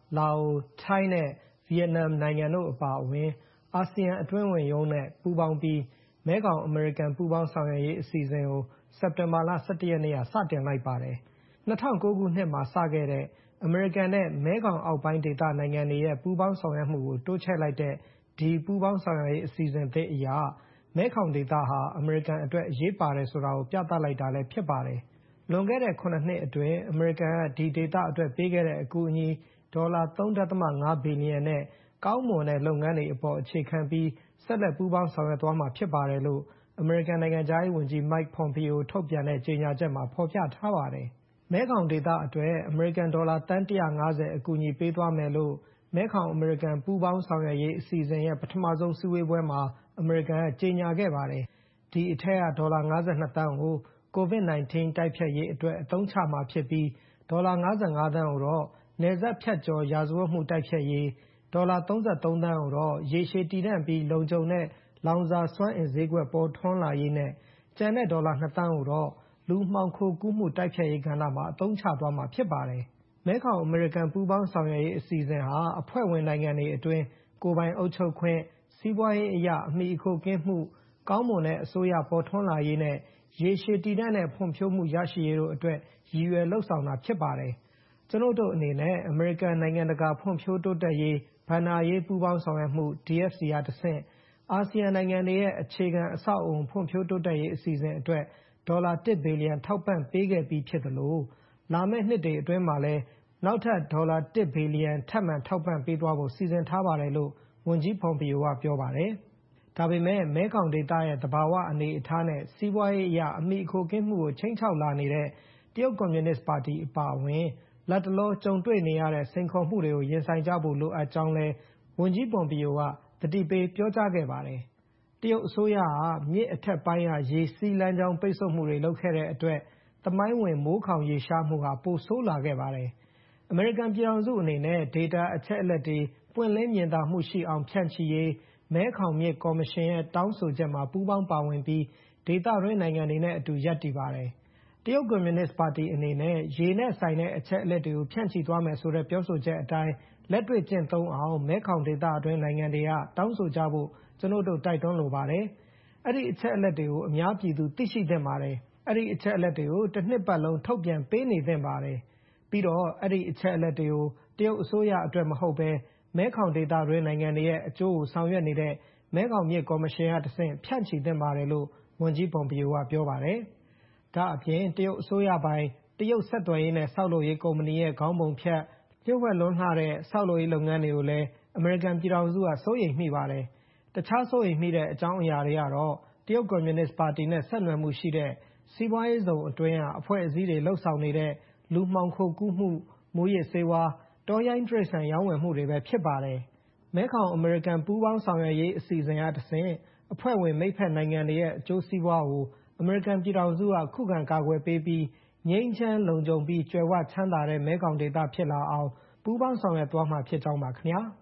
လာအို၊ ထိုင်းနဲ့ဗီယက်နမ်နိုင်ငံတို့အပါအဝင်အာဆီယံအတွင်းဝင်ရုံးနဲ့ပူးပေါင်းပြီးမဲခေါင်-အမေရိကန်ပူးပေါင်းဆောင်ရွက်ရေးအစီအစဉ်ကိုစက်တင်ဘာလ 11 ရက်နေ့ကစတင်လိုက်ပါတယ်။ 2009 ခုနှစ်မှာစခဲ့တဲ့အမေရိကန်နဲ့မဲခေါင်အောက်ပိုင်းဒေသနိုင်ငံတွေရဲ့ပူးပေါင်းဆောင်ရွက်မှုကိုတိုးချဲ့လိုက်တဲ့ဒီပူးပေါင်းဆောင်ရွက်ရေးအစီအစဉ်သစ်အရမဲခေါင်ဒေသဟာအမေရိကန်အတွက်အရေးပါတယ်ဆိုတာကိုပြသလိုက်တာလည်းဖြစ်ပါတယ်။လွန်ခဲ့တဲ့ 7 နှစ်အတွင်းအမေရိကန်ကဒီဒေသအတွက်ပေးခဲ့တဲ့အကူအညီဒေါ်လာ 3.5 ဘီလီယံနဲ့ကောင်းမွန်တဲ့လုပ်ငန်းတွေအပေါ်အခြေခံပြီးဆက်လက်ပူးပေါင်းဆောင်ရွက်သွားမှာဖြစ်ပါတယ်လို့အမေရိကန်နိုင်ငံခြားရေးဝန်ကြီး Mike Pompeo ထုတ်ပြန်တဲ့ကြေညာချက်မှာဖော်ပြထားပါတယ်။မဲခေါင်ဒေသအတွက်အမေရိကန်ဒေါ်လာသန်း 150 အကူအညီပေးသွားမယ်လို့မဲခေါင်-အမေရိကန်ပူးပေါင်းဆောင်ရွက်ရေးအစီအစဉ်ရဲ့ပထမဆုံးစည်းဝေးပွဲမှာအမေရိကန်ကကြေညာခဲ့ပါတယ်။ဒီအထက်ကဒေါ်လာ 52 သန်းကို COVID-19 တိုက်ဖျက်ရေးအတွက်အသုံးချမှာဖြစ်ပြီးဒေါ်လာ 55 သန်းကိုတော့နယ်စပ်ဖြတ်ကျော်ရာဇဝတ်မှုတိုက်ဖျက်ရေးဒေါ်လာ 33 သန်းကိုတော့ရေရှည်တည်တံ့ပြီးလုံခြုံတဲ့လောင်စာစွမ်းအင်ဈေးကွက်ပေါ်ထွန်းလာရေးနဲ့ကျန်တဲ့ဒေါ်လာ 2 သန်းကိုတော့လူမှောင်ခိုကူးမှုတိုက်ဖျက်ရေးကဏ္ဍမှာအသုံးချသွားမှာဖြစ်ပါတယ်။မဲခေါင်-အမေရိကန်ပူးပေါင်းဆောင်ရွက်ရေးအစီအစဉ်ဟာအဖွဲ့ဝင်နိုင်ငံတွေအတွင်းကိုယ်ပိုင်အုပ်ချုပ်ခွင့်စီးပွားရေးအရအမှီအခိုကင်းမှုကောင်းမွန်တဲ့အစိုးရပေါ်ထွန်းလာရေးနဲ့ရေရှည်တည်တံ့တဲ့ဖွံ့ဖြိုးမှုရရှိရေးတို့အတွက်ရည်ရွယ်လုပ်ဆောင်တာဖြစ်ပါတယ်။ကျွန်ုပ်တို့အနေနဲ့အမေရိကန်နိုင်ငံတကာဖွံ့ဖြိုးတိုးတက်ရေးဘဏ္ဍာရေးပူးပေါင်းဆောင်ရွက်မှု DFC ကတဆင့်အာဆီယံနိုင်ငံတွေရဲ့အခြေခံအဆောက်အအုံဖွံ့ဖြိုးတိုးတက်ရေးအစီအစဉ်အတွက်ဒေါ်လာ 1 ဘီလီယံထောက်ပံ့ပေးခဲ့ပြီးဖြစ်သလိုလာမယ့်နှစ်တွေအတွင်းမှာလည်းနောက်ထပ်ဒေါ်လာ 1 ဘီလီယံထပ်မံထောက်ပံ့ပေးသွားဖို့စီစဉ်ထားပါတယ်လို့ဝန်ကြီး Pompeo ကပြောပါတယ်။ဒါပေမဲ့မဲခေါင်ဒေသရဲ့သဘာဝအနေအထားနဲ့စီးပွားရေးအရအမှီအခိုကင်းမှုကိုခြိမ်းခြောက်လာနေတဲ့တရုတ်ကွန်မြူနစ်ပါတီအပါအဝင်လတ်တလောကြုံတွေ့နေရတဲ့စိန်ခေါ်မှုတွေကိုရင်ဆိုင်ကြဖို့လိုအပ်ကြောင်းလည်းဝန်ကြီး Pompeo ကသတိပေးပြောကြားခဲ့ပါတယ်။တရုတ်အစိုးရဟာမြစ်အထက်ပိုင်းကရေစီးလမ်းကြောင်းပိတ်ဆို့မှုတွေလုပ်ခဲ့တဲ့အတွက်သမိုင်းဝင်မိုးခေါင်ရေရှားမှုဟာပိုဆိုးလာခဲ့ပါတယ်။အမေရိကန်ပြည်ထောင်စုအနေနဲ့ဒေတာအချက်အလက်တွေပွင့်လင်းမြင်သာမှုရှိအောင်ဖြန့်ချိရေးမဲခေါင်မြစ်ကော်မရှင်ရဲ့တောင်းဆိုချက်မှာပူးပေါင်းပါဝင်ပြီးဒေသတွင်းနိုင်ငံတွေနဲ့အတူရပ်တည်ပါတယ်။တရုတ်ကွန်မြူနစ်ပါတီအနေနဲ့ရေနဲ့ဆိုင်တဲ့အချက်အလက်တွေကိုဖြန့်ချိသွားမယ်ဆိုတဲ့ပြောဆိုချက်အတိုင်းလက်တွေ့ကျင့်သုံးအောင်မဲခေါင်ဒေသအတွင်းနိုင်ငံတွေကတောင်းဆိုကြဖို့ကျွန်ုပ်တို့တိုက်တွန်းလိုပါတယ်။အဲ့ဒီအချက်အလက်တွေကိုအများပြည်သူသိရှိသင့်ပါတယ်။အဲ့ဒီအချက်အလက်တွေကိုတစ်နှစ်ပတ်လုံးထုတ်ပြန်ပေးနေသင့်ပါတယ်။ပြီးတော့အဲ့ဒီအချက်အလက်တွေကိုတရုတ်အစိုးရအတွက်မဟုတ်ဘဲမဲခေါင်ဒေသတွင်းနိုင်ငံတွေရဲ့အကျိုးကိုဆောင်ရွက်နေတဲ့မဲခေါင်မြစ်ကော်မရှင်ကတဆင့်ဖြန့်ချိသင့်ပါတယ်လို့ဝန်ကြီး Pompeo ကပြောပါတယ်။ဒါအပြင်တရုတ်အစိုးရပိုင်တရုတ်ဆက်သွယ်ရေးနဲ့ဆောက်လုပ်ရေးကုမ္ပဏီရဲ့ခေါင်းပုံဖြတ်လျှို့ဝှက်လွန်းလှတဲ့ဆောက်လုပ်ရေးလုပ်ငန်းတွေကိုလည်းအမေရိကန်ပြည်ထောင်စုကစိုးရိမ်မိပါတယ်။တခြားစိုးရိမ်မိတဲ့အကြောင်းအရာတွေကတော့တရုတ်ကွန်မြူနစ်ပါတီနဲ့ဆက်နွယ်မှုရှိတဲ့စီးပွားရေးဇုံအတွင်းကအဖွဲ့အစည်းတွေလှုပ်ဆောင်နေတဲ့လူမှောင်ခိုကူးမှုမူးယစ်ဆေးဝါးတောရိုင်းတိရစ္ဆာန်ရောင်းဝယ်မှုတွေပဲဖြစ်ပါတယ်။မဲခေါင်အမေရိကန်ပူးပေါင်းဆောင်ရွက်ရေးအစီအစဉ်ကတဆင့်အဖွဲ့ဝင်မိတ်ဖက်နိုင်ငံတွေရဲ့အကျိုးစီးပွားကိုအမေရိကန်ပြည်ထောင်စုကခုခံကာကွယ်ပေးပြီးငြိမ်းချမ်းလုံခြုံပြီးကြွယ်ဝချမ်းသာတဲ့မဲခေါင်ဒေသဖြစ်လာအောင်ပူးပေါင်းဆောင်ရွက်သွားမှာဖြစ်ကြောင်းပါခင်ဗျာ။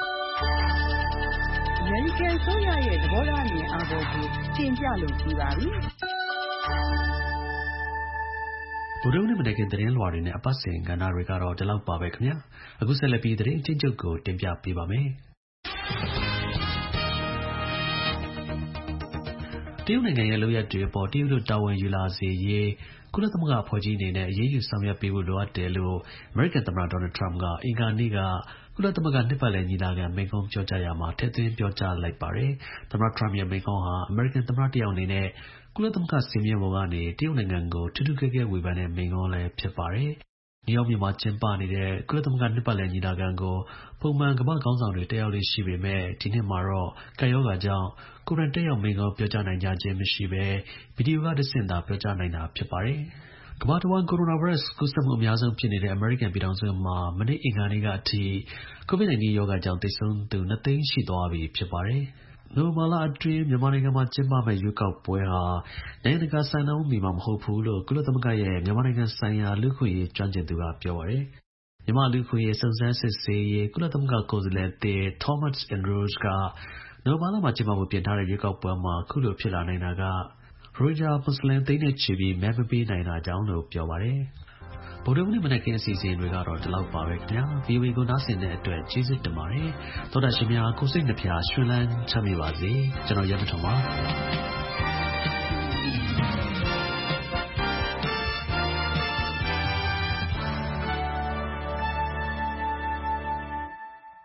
အမေရိကန်ဆိုရရဲ့သဘောထားအမြင်အာဘော်ကိုတင်ပြလို့ပြီးပါပြီ။ဗုဒ္ဓဦးနေ့မနက်ခင်းသတင်းလွှာတွေနဲ့အပတ်စဉ်ကဏ္ဍတွေကတော့ဒီလောက်ပါပဲခင်ဗျာ။အခုဆက်လက်ပြီးသတင်းအချင်းချုပ်ကိုတင်ပြပေးပါမယ်။တရုတ်နိုင်ငံရဲ့လုပ်ရပ်တွေအပေါ်တရုတ်တို့တာဝန်ယူလာစေရေးကုလသမဂ္ဂအဖွဲ့ကြီးအနေနဲ့အရေးယူဆောင်ရွက်ပေးဖို့လိုအပ်တယ်လို့အမေရိကန်သမ္မတဒေါ်နယ်ထရမ့်ကအင်္ဂါနေ့ကကုလသမဂ္ဂနှစ်ပတ်လည်ညီလာခံမိန့်ခွန်းပြောကြားရာမှာထည့်သွင်းပြောကြားလိုက်ပါတယ်။သမ္မတထရမ့်ရဲ့မိန့်ခွန်းဟာအမေရိကန်သမ္မတတစ်ယောက်အနေနဲ့ကုလသမဂ္ဂစင်မြင့်ပေါ်ကနေတရုတ်နိုင်ငံကိုထူးထူးကဲကဲဝေဖန်တဲ့မိန့်ခွန်းလည်းဖြစ်ပါတယ်။နယူးယောက်မြို့မှာကျင်းပနေတဲ့ကုလသမဂ္ဂနှစ်ပတ်လည်ညီလာခံကိုပုံမှန်ကမ္ဘာ့ခေါင်းဆောင်တွေတက်ရောက်လေ့ရှိပေမဲ့ဒီနှစ်မှာတော့ကပ်ရောဂါကြောင့်ကိုယ်တိုင်တက်ရောက်မိန့်ခွန်းပြောကြားနိုင်ကြခြင်းမရှိဘဲဗီဒီယိုကတဆင့်သာပြောကြားနိုင်တာဖြစ်ပါတယ်။ကမ္ဘာတစ်ဝန်းကိုရိုနာဗိုင်းရပ်စ်ကူးစက်မှုအများဆုံးဖြစ်နေတဲ့အမေရိကန်ပြည်ထောင်စုမှာမနေ့အင်္ဂါနေ့ကအထိ COVID-19 ရောဂါကြောင့်သေဆုံးသူ 2 သိန်းရှိသွားပြီဖြစ်ပါတယ်။နိုဝင်ဘာလအတွင်းမြန်မာနိုင်ငံမှာကျင်းပမယ့်ရွေးကောက်ပွဲဟာနိုင်ငံတကာစံနှုန်းမီမှာမဟုတ်ဘူးလို့ကုလသမဂ္ဂရဲ့မြန်မာနိုင်ငံဆိုင်ရာလူ့အခွင့်အရေးကျွမ်းကျင်သူကပြောပါတယ်။မြန်မာလူ့အခွင့်အရေးစုံစမ်းစစ်ဆေးရေးကုလသမဂ္ဂကိုယ်စားလှယ်သစ် Thomas Andrews ကနိုဝင်ဘာလမှာကျင်းပဖို့ပြင်ထားတဲ့ရွေးကောက်ပွဲမှာအခုလိုဖြစ်လာနိုင်တာကရိုဟင်ဂျာမွတ်စလင်သိန်းနဲ့ချီပြီးမဲမပေးနိုင်တာကြောင့်လို့ပြောပါတယ်။ဗုဒ္ဓဟူးနေ့မနက်ခင်းအစီအစဉ်တွေကတော့ဒီလောက်ပါပဲခင်ဗျာ VOA ကိုနားဆင်တဲ့အတွက်ကျေးဇူးတင်ပါတယ်သောတာရှင်များကိုယ်စိတ်နှပြရွှင်လန်းချမ်းမြေပါစေကျွန်တော်ရဲမထုံပါ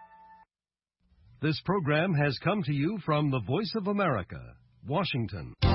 This program has come to you from the Voice of America, Washington.